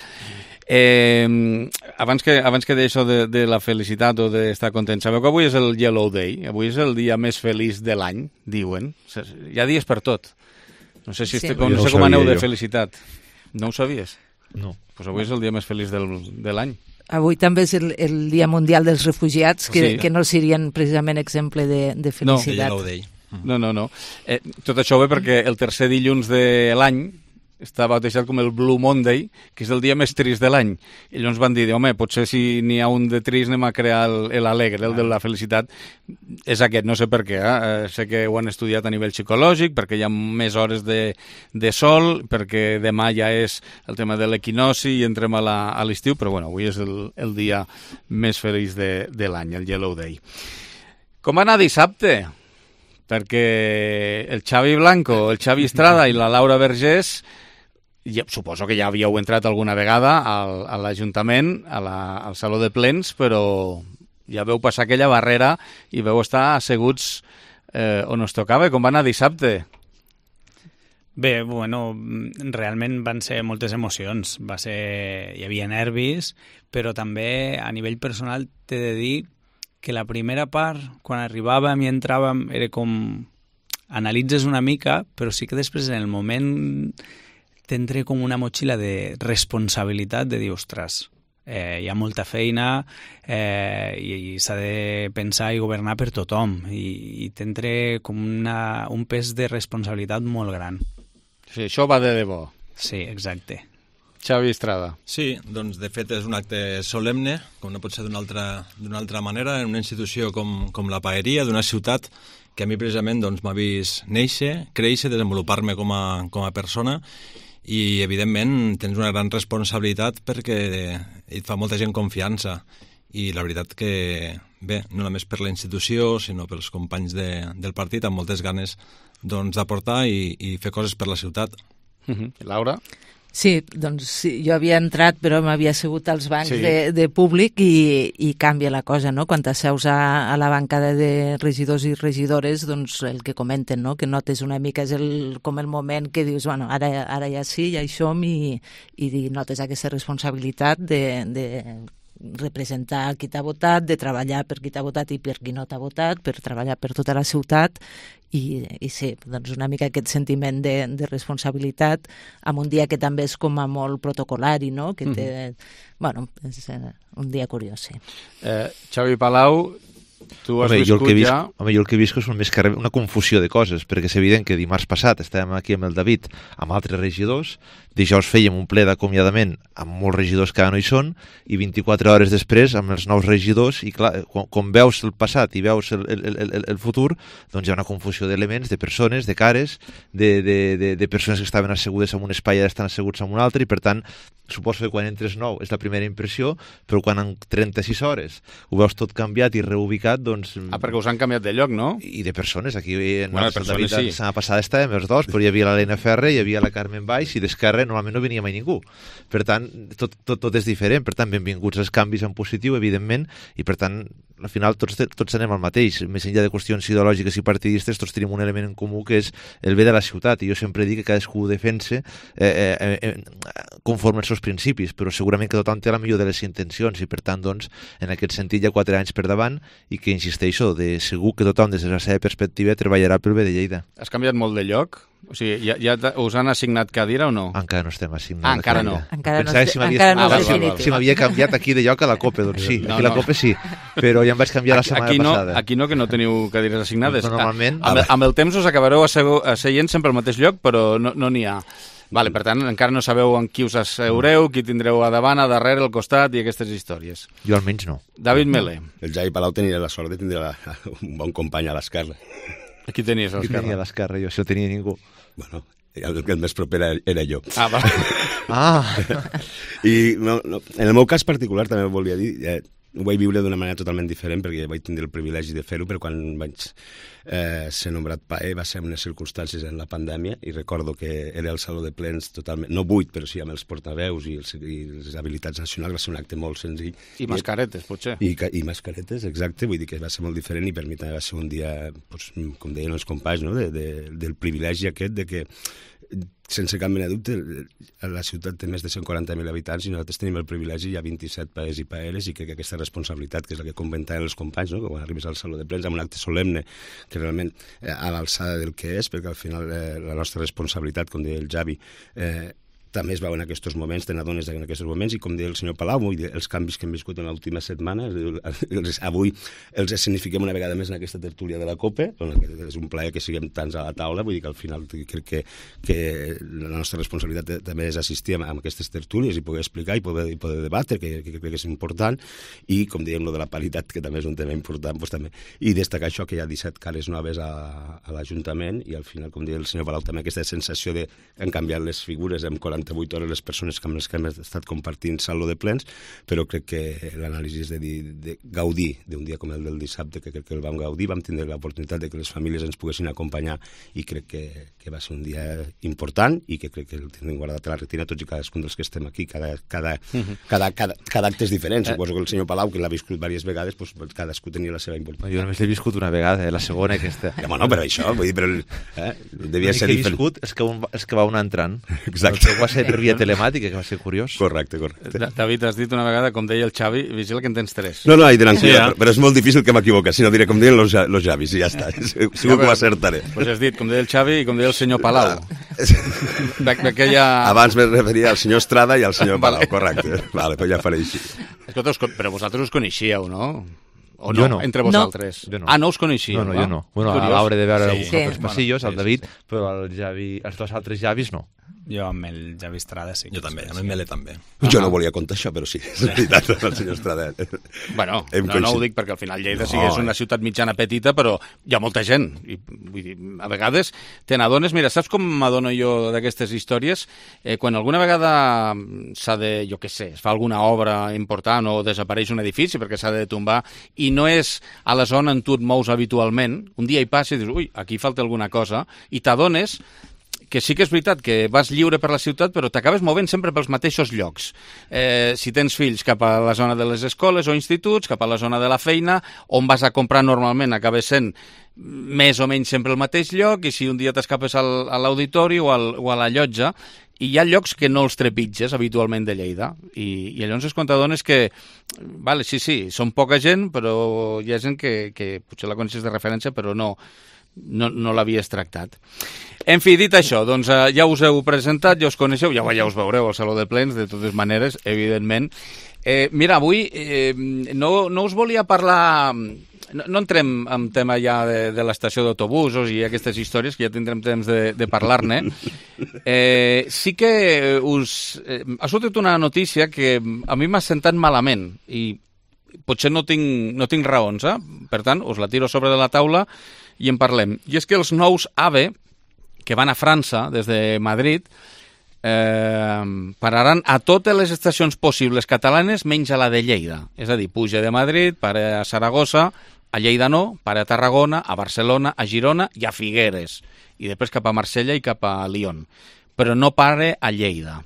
Abans que d'això de la felicitat o d'estar content, sabeu que avui és el Yellow Day? Avui és el dia més feliç de l'any, diuen. Hi ha dies per tot. No sé com aneu de felicitat. No ho sabies? No. Pues avui és el dia més feliç de l'any. Avui també és el Dia Mundial dels Refugiats, que no serien precisament exemple de felicitat. No, Yellow Day. No. Tot això ve perquè el tercer dilluns de l'any està batejat com el Blue Monday, que és el dia més trist de l'any. I llavors van dir, home, potser si n'hi ha un de trist anem a crear l'alegre, el de la felicitat. És aquest, no sé per què. Sé que ho han estudiat a nivell psicològic, perquè hi ha més hores de sol, perquè demà ja és el tema de l'equinoci i entrem a l'estiu, però bueno, avui és el dia més feliç de l'any, el Yellow Day. Com va anar dissabte? Perquè el Xavi Blanco, el Xavi Estrada i la Laura Vergés suposo que ja havíeu entrat alguna vegada a l'Ajuntament, al Saló de Plens, però ja veu passar aquella barrera i veu estar asseguts on us tocava, com va anar dissabte. Bé, bueno, realment van ser moltes emocions. Hi havia nervis, però també a nivell personal t'he de dir que la primera part, quan arribàvem i entràvem, era com analitzes una mica, però sí que després en el moment t'entra com una motxilla de responsabilitat de dir, ostres, hi ha molta feina i s'ha de pensar i governar per tothom i t'entra com un pes de responsabilitat molt gran. Sí, això va de debò. Sí, exacte. Xavi Estrada. Sí, doncs de fet és un acte solemne, com no pot ser d'una altra manera, en una institució com la Paeria, d'una ciutat que a mi precisament doncs, m'ha vist néixer, créixer, desenvolupar-me com a persona i evidentment tens una gran responsabilitat perquè et fa molta gent confiança i la veritat que, bé, no només per la institució sinó pels companys del partit amb moltes ganes doncs, d'aportar i fer coses per la ciutat. Laura? Sí, doncs sí, jo havia entrat però m'havia assegut als bancs de públic i canvia la cosa, no? Quan t'asseus a la bancada de regidors i regidores, doncs el que comenten, no? Que notes una mica, és com el moment que dius, bueno, ara ja sí, ja hi som i notes aquesta responsabilitat de representar qui t'ha votat, de treballar per qui t'ha votat i per qui no t'ha votat, per treballar per tota la ciutat i sí, doncs una mica aquest sentiment de responsabilitat amb un dia que també és com a molt protocolari, no? Que té... Bueno, és un dia curiós, sí. Xavi Palau, tu has viscut ja... Home, jo el que he vist és més que una confusió de coses, perquè és evident que dimarts passat estàvem aquí amb el David, amb altres regidors, dijous fèiem un ple d'acomiadament amb molts regidors que ara no hi són, i 24 hores després amb els nous regidors, i clar, quan veus el passat i veus el futur, doncs hi ha una confusió d'elements, de persones, de cares, de persones que estaven assegudes en un espai i ara estan asseguts en un altre, i per tant, suposo que quan entres nou és la primera impressió, però quan en 36 hores ho veus tot canviat i reubicat, doncs... perquè us han canviat de lloc, no? I de persones. Aquí el David la setmana passada estàvem els dos, però hi havia l'Helena Ferrer, hi havia la Carmen Baix, i d'Esquerra normalment no venia mai ningú. Per tant, tot és diferent. Per tant, benvinguts els canvis en positiu, evidentment, i per tant, al final tots anem al mateix. Més enllà de qüestions ideològiques i partidistes, tots tenim un element en comú que és el bé de la ciutat, i jo sempre dic que cadascú ho defensa conforme als seus principis, però segurament que tothom té la millor de les intencions, i per tant, doncs, en aquest sentit hi ha 4 anys per davant, i que insisteixo, segur que tothom des de la seva perspectiva treballarà pel bé de Lleida. Has canviat molt de lloc? O sigui, ja us han assignat cadira o no? Encara no estem assignats. Encara no. Encara no és definitiu. Si m'havia canviat aquí de lloc a la COPE, doncs sí. Aquí a la COPE sí, però ja em vaig canviar la setmana passada. Aquí no, que no teniu cadires assignades. Normalment... Amb el temps us acabareu asseient sempre al mateix lloc, però no n'hi ha. Vale, per tant, encara no sabeu en qui us asseureu, qui tindreu a davant, a darrere, al costat i aquestes històries. Jo almenys no. David Mele. El Xavi Palau tenia la sort de tindre un bon company a l'esquerra. Qui tenies a l'esquerra? Qui tenia a l'esquerra? Jo, si no tenia ningú. Bueno, el més proper era jo. Ah, va. I no, en el meu cas particular també volia dir... ho vaig viure d'una manera totalment diferent perquè vaig tindre el privilegi de fer-ho, però quan vaig ser nombrat PAE va ser en unes circumstàncies en la pandèmia i recordo que era el Saló de Plens totalment, no buit, però sí amb els portaveus i les habilitats nacionals, va ser un acte molt senzill. I mascaretes, potser. I mascaretes, exacte, vull dir que va ser molt diferent i per mi també va ser un dia, doncs, com deien els companys, no? Del privilegi aquest de que sense cap mena de dubte, la ciutat té més de 140.000 habitants i nosaltres tenim el privilegi, hi ha 27 paers i paeres, i que aquesta responsabilitat, que és la que comentaven els companys, no? Que quan arribes al Saló de Plens amb un acte solemne, que realment a l'alçada del que és, perquè al final la nostra responsabilitat, com deia el Xavi, també es veu en aquests moments, te n'adones en aquests moments, i com deia el senyor Palau, els canvis que hem viscut en l'última setmana, avui els signifiquem una vegada més en aquesta tertúlia de la COPE, és un plaer que siguem tants a la taula, vull dir que al final crec que la nostra responsabilitat també és assistir a aquestes tertúlies i poder explicar i poder debatre, que crec que és important, i com dèiem, lo de la paritat, que també és un tema important, doncs també, i destacar això, que hi ha 17 cares noves a l'Ajuntament, i al final, com deia el senyor Palau, també aquesta sensació de han canviat les figures amb 40 48 hores les persones amb les que hem estat compartint saló de plens, però crec que l'anàlisi és de gaudir d'un dia com el del dissabte, que crec que el vam gaudir, vam tindre l'oportunitat de que les famílies ens poguessin acompanyar i crec que va ser un dia important i que crec que el tindrem guardat a la retina tots i cadascun dels que estem aquí. Cada acte és diferent. Suposo que el senyor Palau, que l'ha viscut diverses vegades, pues, cadascú tenia la seva importància. Jo només l'he viscut una vegada, la segona aquesta. Ja, bueno, però això, vull dir, però devia ser diferent. Viscut és que va anar entrant. Exacte. Va ser per via telemàtica, que va ser curiós. Correcte. David, has dit una vegada, com deia el Xavi, vigila que en tens 3. No, ahí tranquil·la, però és molt difícil que m'equivoqui, si no diré com deien los Javis, i ja està. Segur que ho acertaré. Pues has dit, com deia el Xavi i com deia el senyor Palau. Abans me referia al senyor Estrada i al senyor Palau, correcte. Vale, però ja faré així. Escolta, però vosaltres us coneixíeu, no? O no? Jo no. Entre vosaltres? Jo no. Ah, no us coneixíeu? No, jo no. Bueno, a l'hauré de veure pels passillos, el David, però els dos altres Javis no. Jo amb el Javi Estrada sí. Jo també, amb el Mele també. Jo no volia contar això, però sí, és veritat, el senyor Estrada. Bueno, no ho dic perquè al final Lleida sí que és una ciutat mitjana petita, però hi ha molta gent. I, vull dir, a vegades te n'adones... Mira, saps com m'adono jo d'aquestes històries? Quan alguna vegada s'ha de, jo què sé, es fa alguna obra important o desapareix un edifici perquè s'ha de tombar i no és a la zona on tu et mous habitualment, un dia hi passa i dius, ui, aquí falta alguna cosa, i t'adones que sí que és veritat que vas lliure per la ciutat, però t'acabes movent sempre pels mateixos llocs. Si tens fills, cap a la zona de les escoles o instituts, cap a la zona de la feina, on vas a comprar normalment acabes sent més o menys sempre el mateix lloc, i si un dia t'escapes a l'auditori o a la llotja, i hi ha llocs que no els trepitges habitualment de Lleida, i llavors és quan t'adones que, vale, sí, són poca gent, però hi ha gent que potser la coneixes de referència, però no l'havies tractat. En fi, dit això, doncs ja us heu presentat, ja us coneixeu, ja us veureu al Saló de Plens, de totes maneres, evidentment. Mira, avui no us volia parlar... No entrem en tema ja de l'estació d'autobusos i aquestes històries, que ja tindrem temps de parlar-ne. Sí que ha sortit una notícia que a mi m'ha sentat malament i potser no tinc raons, per tant, us la tiro sobre de la taula i en parlem. I és que els nous AVE, que van a França des de Madrid, pararan a totes les estacions possibles catalanes menys a la de Lleida. És a dir, puja de Madrid, para a Saragossa, a Lleida no, para a Tarragona, a Barcelona, a Girona i a Figueres. I després cap a Marsella i cap a Lyon. Però no pare a Lleida.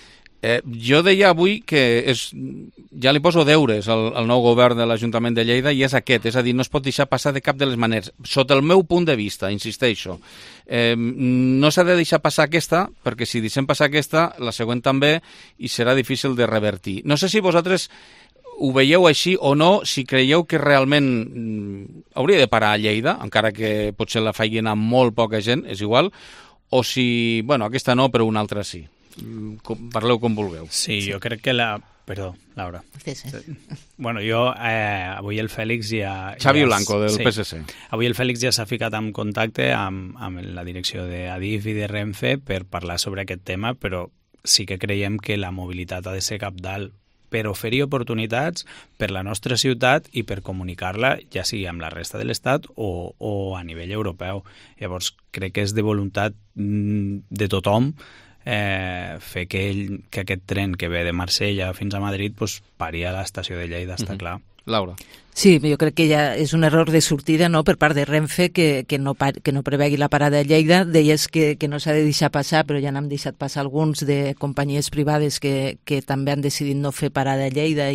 Jo deia avui que ja li poso deures al nou govern de l'Ajuntament de Lleida i és aquest, és a dir, no es pot deixar passar de cap de les maneres. Sota el meu punt de vista, insisteixo, no s'ha de deixar passar aquesta, perquè si deixem passar aquesta, la següent també, i serà difícil de revertir. No sé si vosaltres ho veieu així o no, si creieu que realment hauria de parar a Lleida, encara que potser la facin amb molt poca gent, és igual, o si, bueno, aquesta no, però una altra sí. Parleu com vulgueu. Sí, jo crec que Perdó, Laura. Sí. Bueno, jo avui el Fèlix ja... Xavi Blanco, del PSC. Avui el Fèlix ja s'ha ficat en contacte amb la direcció d'Adif i de Renfe per parlar sobre aquest tema, però sí que creiem que la mobilitat ha de ser cabdal per oferir oportunitats per la nostra ciutat i per comunicar-la, ja sigui amb la resta de l'Estat o a nivell europeu. Llavors, crec que és de voluntat de tothom fer que aquest tren que ve de Marsella fins a Madrid pari a l'estació de Lleida, està clar. Laura. Sí, jo crec que ja és un error de sortida, no?, per part de Renfe que no prevegui la parada a Lleida. Deies que no s'ha de deixar passar, però ja n'hem deixat passar alguns de companyies privades que també han decidit no fer parada a Lleida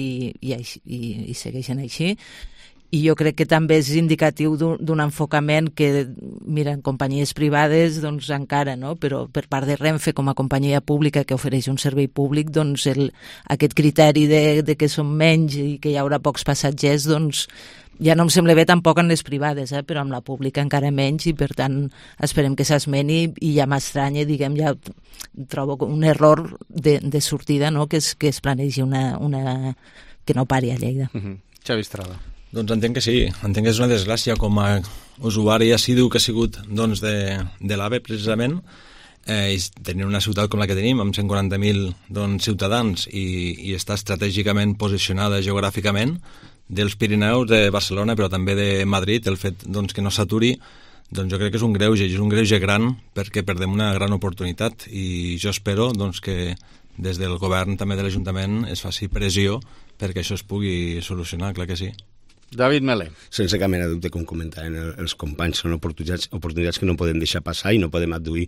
i segueixen així. I jo crec que també és indicatiu d'un enfocament que, mira, en companyies privades, doncs encara, no? Però per part de Renfe, com a companyia pública que ofereix un servei públic, doncs aquest criteri de que són menys i que hi haurà pocs passatgers, doncs ja no em sembla bé tampoc en les privades, però amb la pública encara menys, i per tant esperem que s'esmeni, i ja m'estranya, diguem, ja trobo un error de sortida, no?, que es planegi que no pari a Lleida. Xavi Estrada. Doncs entenc que sí, entenc que és una desgràcia com a usuari assidu que ha sigut de l'AVE precisament, i tenir una ciutat com la que tenim, amb 140.000 ciutadans i està estratègicament posicionada geogràficament dels Pirineus, de Barcelona, però també de Madrid, el fet que no s'aturi Doncs jo crec que és un greuge gran, perquè perdem una gran oportunitat, i jo espero doncs, que des del govern, també de l'Ajuntament, es faci pressió perquè això es pugui solucionar, clar que sí. David Melé. Sense cap mena de dubte, com comentaven els companys, són oportunitats que no podem deixar passar i no podem adduir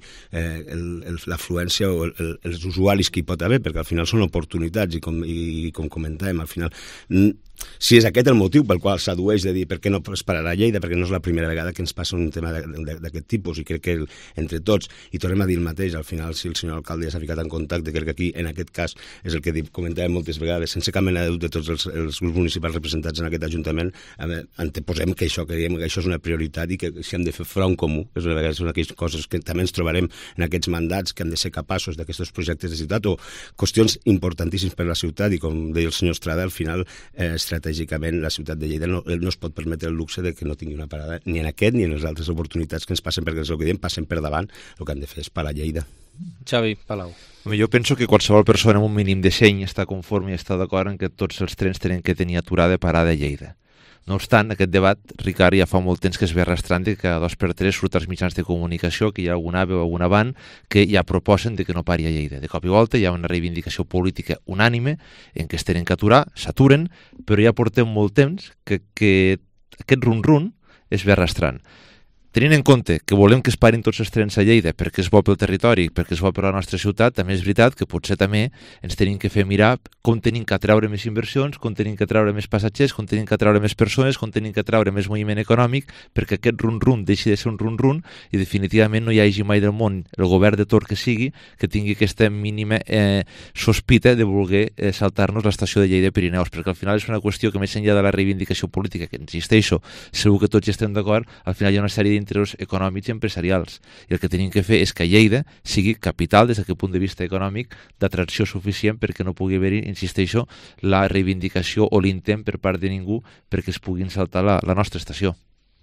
l'afluència o els usuaris que hi pot haver, perquè al final són oportunitats i com comentàvem, al final si és aquest el motiu pel qual s'addueix de dir per què no es pararà a Lleida, perquè no és la primera vegada que ens passa un tema d'aquest tipus, i crec que entre tots, i tornem a dir el mateix, al final si el senyor alcalde ja s'ha ficat en contacte, crec que aquí en aquest cas és el que comentàvem moltes vegades, sense cap mena de dubte tots els grups municipals representats en aquest Ajuntament anteposem que això és una prioritat i que si hem de fer front comú, és una vegada són aquelles coses que també ens trobarem en aquests mandats, que hem de ser capaços d'aquests projectes de ciutat o qüestions importantíssims per a la ciutat, i com deia el senyor Estrada, al final estratègicament la ciutat de Lleida no es pot permetre el luxe de que no tingui una parada ni en aquest ni en les altres oportunitats que ens passen, perquè és el que diem, passen per davant, el que han de fer és parar a Lleida. Xavi Palau. Jo penso que qualsevol persona amb un mínim de seny està conforme i està d'acord en que tots els trens tenen que tenir aturada i parada a Lleida. No obstant, aquest debat, Ricard, ja fa molt temps que es ve arrastrant de que a 2x3 surt als mitjans de comunicació que hi ha alguna AVE o alguna van que ja proposen de que no pari a Lleida. De cop i volta hi ha una reivindicació política unànime en què es tenen que aturar, s'aturen, però ja portem molt temps que aquest run-run es ve arrastrant. Tenint en compte que volem que es parin tots els trens a Lleida perquè és bo pel territori, perquè és bo per la nostra ciutat, també és veritat que potser també ens tenim que fer mirar com tenim que atraure més inversions, com tenim que atraure més passatgers, com tenim que atraure més persones, com tenim que atraure més moviment econòmic, perquè aquest run-run deixi de ser un run-run i definitivament no hi hagi mai del món el govern de torn que sigui que tingui aquesta mínima sospita de voler saltar-nos l'estació de Lleida Pirineus, perquè al final és una qüestió que més enllà de la reivindicació política, que insisteixo, segur que tots hi estem d'acord, al final hi ha una sèrie d'interessos econòmics i empresarials. I el que tenim que fer és que Lleida sigui capital des d'aquest punt de vista econòmic d'atracció suficient perquè no pugui haver-hi, insisteixo, la reivindicació o l'intent per part de ningú perquè es puguin saltar la nostra estació.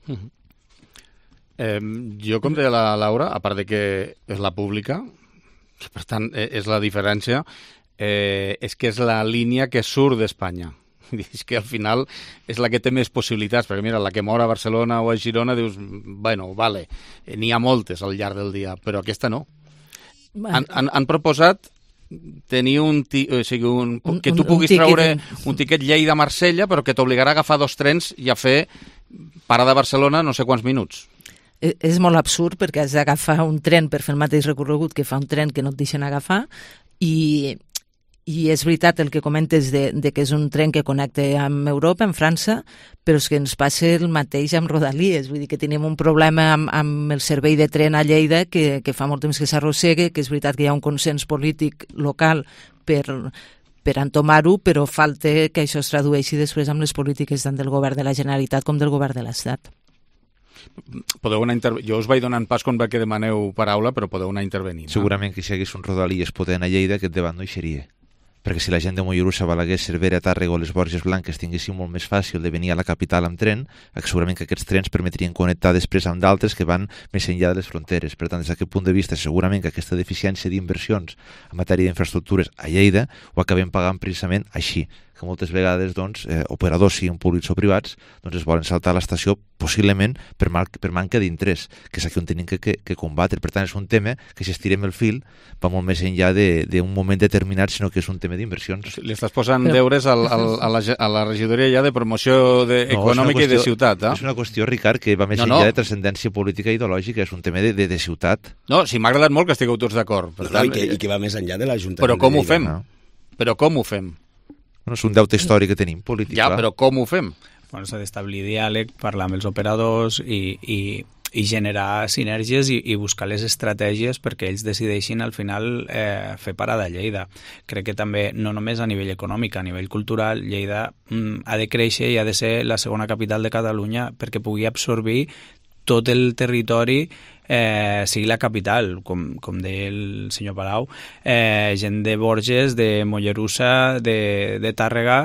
Jo, com deia la Laura, a part de que és la pública, per tant, és la diferència, és que és la línia que surt d'Espanya. És que al final és la que té més possibilitats, perquè mira, la que mor a Barcelona o a Girona dius, bueno, vale, n'hi ha moltes al llarg del dia, però aquesta no. Han proposat tenir que tu puguis treure un tiquet Lleida-Marsella, però que t'obligarà a agafar 2 trens i a fer parada a Barcelona no sé quants minuts. És molt absurd perquè has d'agafar un tren per fer el mateix recorregut que fa un tren que no et deixen agafar, i és veritat el que comentes de que és un tren que connecta amb Europa, amb França, però és que ens passa el mateix amb Rodalies, vull dir que tenim un problema amb el servei de tren a Lleida que fa molt temps que s'arrossega, que és veritat que hi ha un consens polític local per entomar-ho, però falta que això es tradueixi després amb les polítiques tant del govern de la Generalitat com del govern de l'Estat. Jo us vaig donant pas quan va que demaneu paraula, però podeu anar intervenint. Segurament que si hi hagués un Rodalies potent a Lleida, aquest debat no hi seria. Perquè si la gent de Mollerussa, Balaguer, Cervera, Tàrrega o les Borges Blanques tinguessin molt més fàcil de venir a la capital amb tren, segurament que aquests trens permetrien connectar després amb d'altres que van més enllà de les fronteres. Per tant, des d'aquest punt de vista, segurament que aquesta deficiència d'inversions en matèria d'infraestructures a Lleida ho acabem pagant precisament així, que moltes vegades operadors, siguin públics o privats, es volen saltar l'estació possiblement per manca d'interès, que és aquí on tenim que combatre. Per tant, és un tema que si estirem el fil va molt més enllà d'un moment determinat, sinó que és un tema d'inversions. Li estàs posant deures a la regidoria ja de promoció econòmica i de ciutat. És una qüestió, Ricard, que va més enllà de transcendència política i ideològica, és un tema de ciutat. No, sí, m'ha agradat molt que estigueu tots d'acord. I que va més enllà de l'Ajuntament. Però com ho fem? Però com ho fem? No, és un deute històric que tenim, polític. Ja, però com ho fem? S'ha d'establir diàleg, parlar amb els operadors i generar sinergies i buscar les estratègies perquè ells decideixin al final fer parada a Lleida. Crec que també, no només a nivell econòmic, a nivell cultural, Lleida ha de créixer i ha de ser la segona capital de Catalunya perquè pugui absorbir tot el territori, sigui la capital, com deia el senyor Palau, gent de Borges, de Mollerussa, de Tàrrega,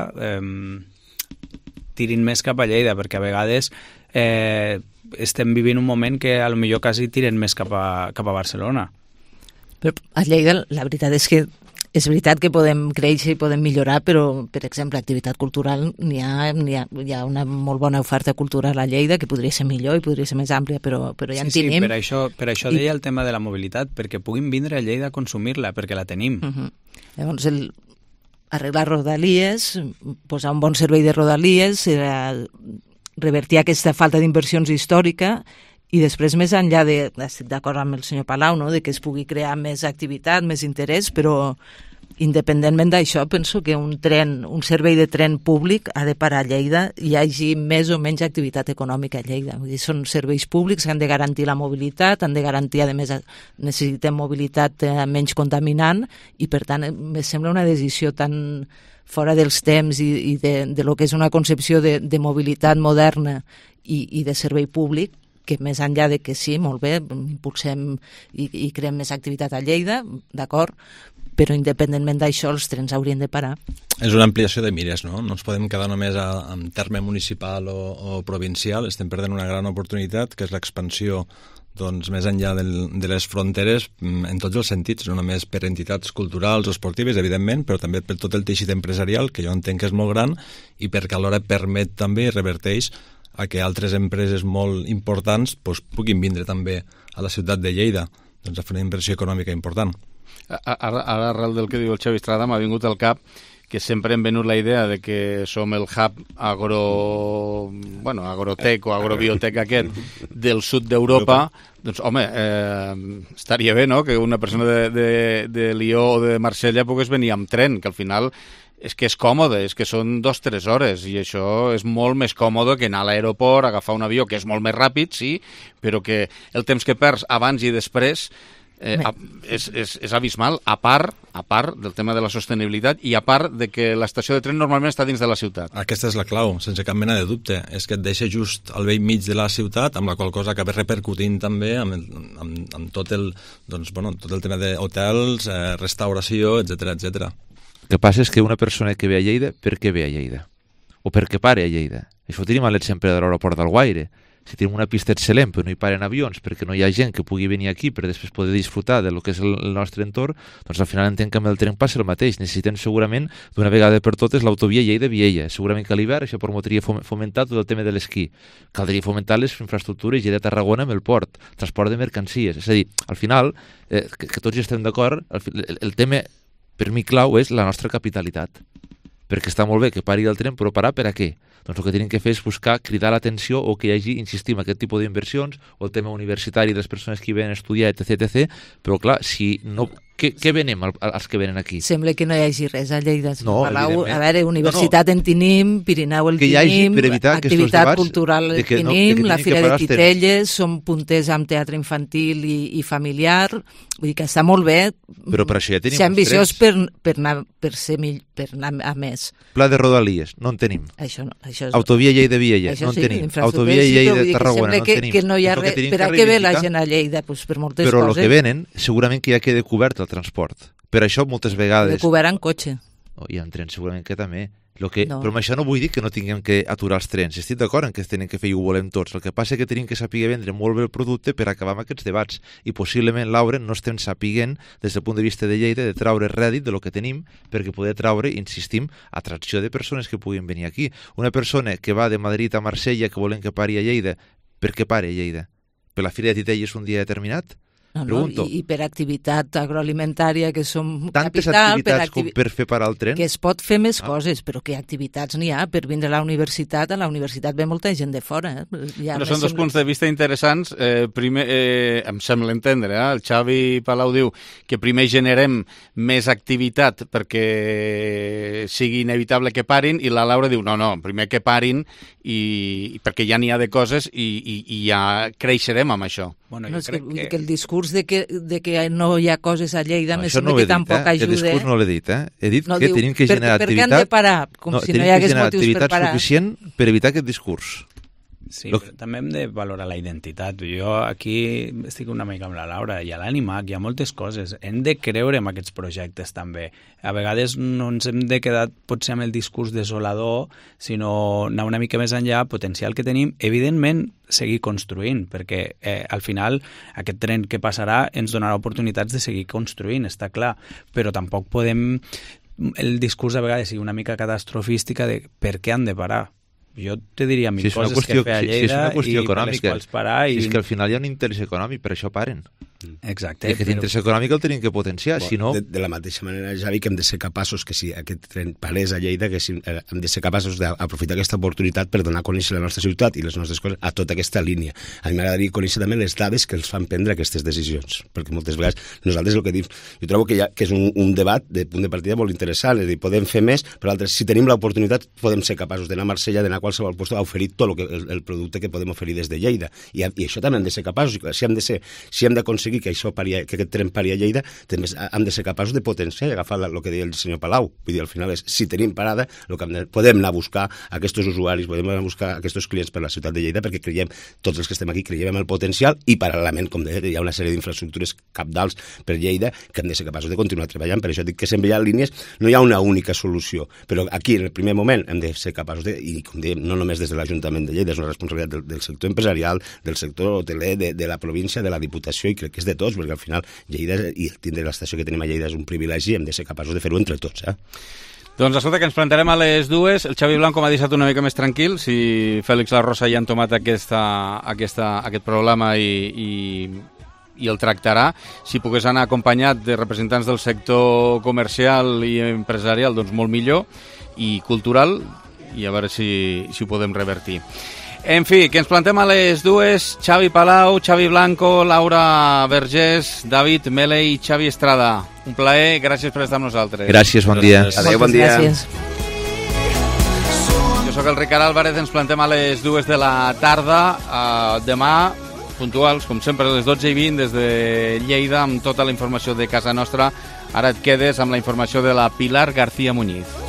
tirin més cap a Lleida, perquè a vegades estem vivint un moment que a lo millor quasi tiren més cap a Barcelona. Però a Lleida la veritat és que És veritat que podem créixer i podem millorar, però, per exemple, activitat cultural, hi ha una molt bona oferta cultural a Lleida que podria ser millor i podria ser més àmplia, però ja en tenim. Sí, per això deia el tema de la mobilitat, perquè puguin vindre a Lleida a consumir-la, perquè la tenim. Llavors, arreglar rodalies, posar un bon servei de rodalies, revertir aquesta falta d'inversions històrica. I després, més enllà estic d'acord amb el senyor Palau, no?, de que es pugui crear més activitat, més interès, però independentment d'això, penso que un servei de tren públic ha de parar a Lleida i hi hagi més o menys activitat econòmica a Lleida. Vull dir, són serveis públics que han de garantir la mobilitat, han de garantir, a més, necessitem mobilitat menys contaminant i, per tant, me sembla una decisió tan fora dels temps i de lo que és una concepció de mobilitat moderna i de servei públic, que més enllà de que sí, molt bé, impulsem i creem més activitat a Lleida, d'acord, però independentment d'això els trens haurien de parar. És una ampliació de mires, no? No ens podem quedar només en terme municipal o provincial, estem perdent una gran oportunitat, que és l'expansió més enllà de les fronteres en tots els sentits, no només per entitats culturals o esportives, evidentment, però també per tot el teixit empresarial, que jo entenc que és molt gran, i perquè alhora permet també i reverteix a que altres empreses molt importants puguin vindre també a la ciutat de Lleida a fer una inversió econòmica important. Ara, arrel del que diu el Xavi Estrada, m'ha vingut al cap que sempre hem venut la idea de que som el hub agrotec o agrobiotec aquest del sud d'Europa. Doncs, home, estaria bé, no?, que una persona de Lió o de Marsella pogués venir amb tren, que al final és que és còmode, és que són 2-3 hores i això és molt més còmode que anar a l'aeroport, agafar un avió, que és molt més ràpid, sí, però que el temps que perds abans i després és abismal, a part del tema de la sostenibilitat i a part de que l'estació de tren normalment està dins de la ciutat. Aquesta és la clau, sense cap mena de dubte, és que et deixa just al vell mig de la ciutat, amb la qual cosa acaba repercutint també amb tot el tema d'hotels, restauració, etc. El que passa és que una persona que ve a Lleida, per què ve a Lleida? O per què pare a Lleida? Això ho tenim a l'exemple de l'aeroport d'Alguaire. Si tenim una pista excel·lent però no hi paren avions perquè no hi ha gent que pugui venir aquí per després poder disfrutar de lo que és el nostre entorn, doncs al final entenc que amb el tren passa el mateix. Necessitem segurament d'una vegada per totes l'autovia Lleida-Viella. Segurament que a l'hivern això permetria fomentar tot el tema de l'esquí. Caldria fomentar les infraestructures Lleida-Tarragona amb el port, transport de mercancies. És a dir, al final, que tots hi estem d'acord, el tema per mi clau és la nostra capitalitat. Perquè està molt bé que pari el tren, però parar per a què? Doncs el que tenim que fer és buscar cridar l'atenció o que hi hagi, insistim, aquest tipus d'inversions o el tema universitari de les persones que hi venen a estudiar, etc. Però clar, si no... Què venem els que venen aquí? Sembla que no hi hagi res a Lleida. No, Palau, a veure, universitat en tenim, Pirineu el tenim, activitat cultural en tenim, la Fira de Titelles, som punters amb teatre infantil i familiar, vull dir que està molt bé. Però per això ja tenim ser ambiciós per anar a més. Pla de rodalies, no en tenim. Això és... Autovia Lleida-Viella, no en tenim. Autovia Lleida-Tarragona, no en tenim. Que no hi ha res. Per a què ve la gent a Lleida? Per moltes coses. Però el que venen, segurament que ja queda cobert el transport. Per això moltes vegades... De cobert en cotxe. I en tren segurament que també. Però amb això no vull dir que no tinguem que aturar els trens. Estic d'acord en que es tenen que fer i ho volem tots. El que passa és que tenim que saber vendre molt bé el producte per acabar amb aquests debats. I possiblement, Laura, no estem sapiguent, des del punt de vista de Lleida, de traure rèdit de lo que tenim perquè poder traure, insistim, atracció de persones que puguin venir aquí. Una persona que va de Madrid a Marsella que volen que pari a Lleida, per què pari a Lleida? Per la Fira de Titelles un dia determinat? I per activitat agroalimentària, que som tantes capital... activitats com per fer parar el tren? Que es pot fer més coses, però que activitats n'hi ha per vindre a la universitat ve molta gent de fora. Però són dos punts de vista interessants. Primer, em sembla entendre, el Xavi Palau diu que primer generem més activitat perquè sigui inevitable que parin, i la Laura diu, no, primer que parin i perquè ja n'hi ha de coses i ja creixerem amb això. Bueno, és que el discurs de que no hi ha coses a Lleida me sembla que tampoc ajuda. El discurs no l'he dit, He dit que tenim que generar activitat... Per què han de parar? Com si no hi hagués motius per parar. Activitat suficient per evitar aquest discurs. Sí, però també hem de valorar la identitat. Jo aquí estic una mica amb la Laura, hi ha l'Animac, hi ha moltes coses. Hem de creure en aquests projectes també. A vegades no ens hem de quedar potser amb el discurs desolador, sinó anar una mica més enllà, potencial que tenim, evidentment seguir construint, perquè al final aquest tren que passarà ens donarà oportunitats de seguir construint, està clar, però tampoc podem el discurs a vegades sigui una mica catastrofística de per què han de parar. Jo te diria mil coses que fer a Lleida i per les quals parar. Si és que al final hi ha un interès econòmic, per això paren. Exacte. I aquest interès econòmic el tenim que potenciar, si no... De la mateixa manera, Javi, que hem de ser capaços, que si aquest tren parés a Lleida, que hem de ser capaços d'aprofitar aquesta oportunitat per donar a conèixer la nostra ciutat i les nostres coses a tota aquesta línia. A mi m'agradaria conèixer també les dades que els fan prendre aquestes decisions, perquè moltes vegades nosaltres el que dic, jo trobo que és un debat de punt de partida molt interessant, és a dir, podem fer més, però altres, si tenim l'oportunitat, podem ser capaços d'anar a Marsella, d'anar a qualsevol lloc a oferir tot el producte que podem oferir des de Lleida. I això també hem de ser capaços. Si hem d'aconseguir que aquest tren pari a Lleida, també hem de ser capaços de potenciar i agafar el que deia el senyor Palau. Vull dir, al final és, si tenim parada, podem anar a buscar aquests usuaris, podem anar a buscar aquests clients per la ciutat de Lleida, perquè creiem, tots els que estem aquí, creiem en el potencial i paral·lelament, com deia, hi ha una sèrie d'infraestructures cabdals per Lleida que hem de ser capaços de continuar treballant. Per això dic que sempre hi ha línies, no hi ha una única solució, però aquí, en el primer moment, hem de ser capaços i com dèiem, no només des de l'Ajuntament de Lleida, és una responsabilitat del sector empresarial, del sector hoteler, de la província, de la Diputació, i crec que és de tots, perquè al final Lleida i tindre l'estació que tenim a Lleida és un privilegi, hem de ser capaços de fer-ho entre tots. Doncs escolta, que ens plantarem a les 2. El Xavi Blanco m'ha deixat una mica més tranquil, si Fèlix La Rosa ja han tomat aquest programa i el tractarà. Si pogués anar acompanyat de representants del sector comercial i empresarial, doncs molt millor, i cultural, i a veure si ho podem revertir. En fi, que ens plantem a les 2, Xavi Palau, Xavi Blanco, Laura Vergés, David Mele i Xavi Estrada. Un plaer, gràcies per estar amb nosaltres. Gràcies, bon dia. Adéu, bon dia. Gràcies. Jo sóc el Ricard Álvarez, ens plantem a les 2 de la tarda. Demà, puntuals, com sempre, a les 12:20 des de Lleida, amb tota la informació de casa nostra. Ara et quedes amb la informació de la Pilar García Muñiz.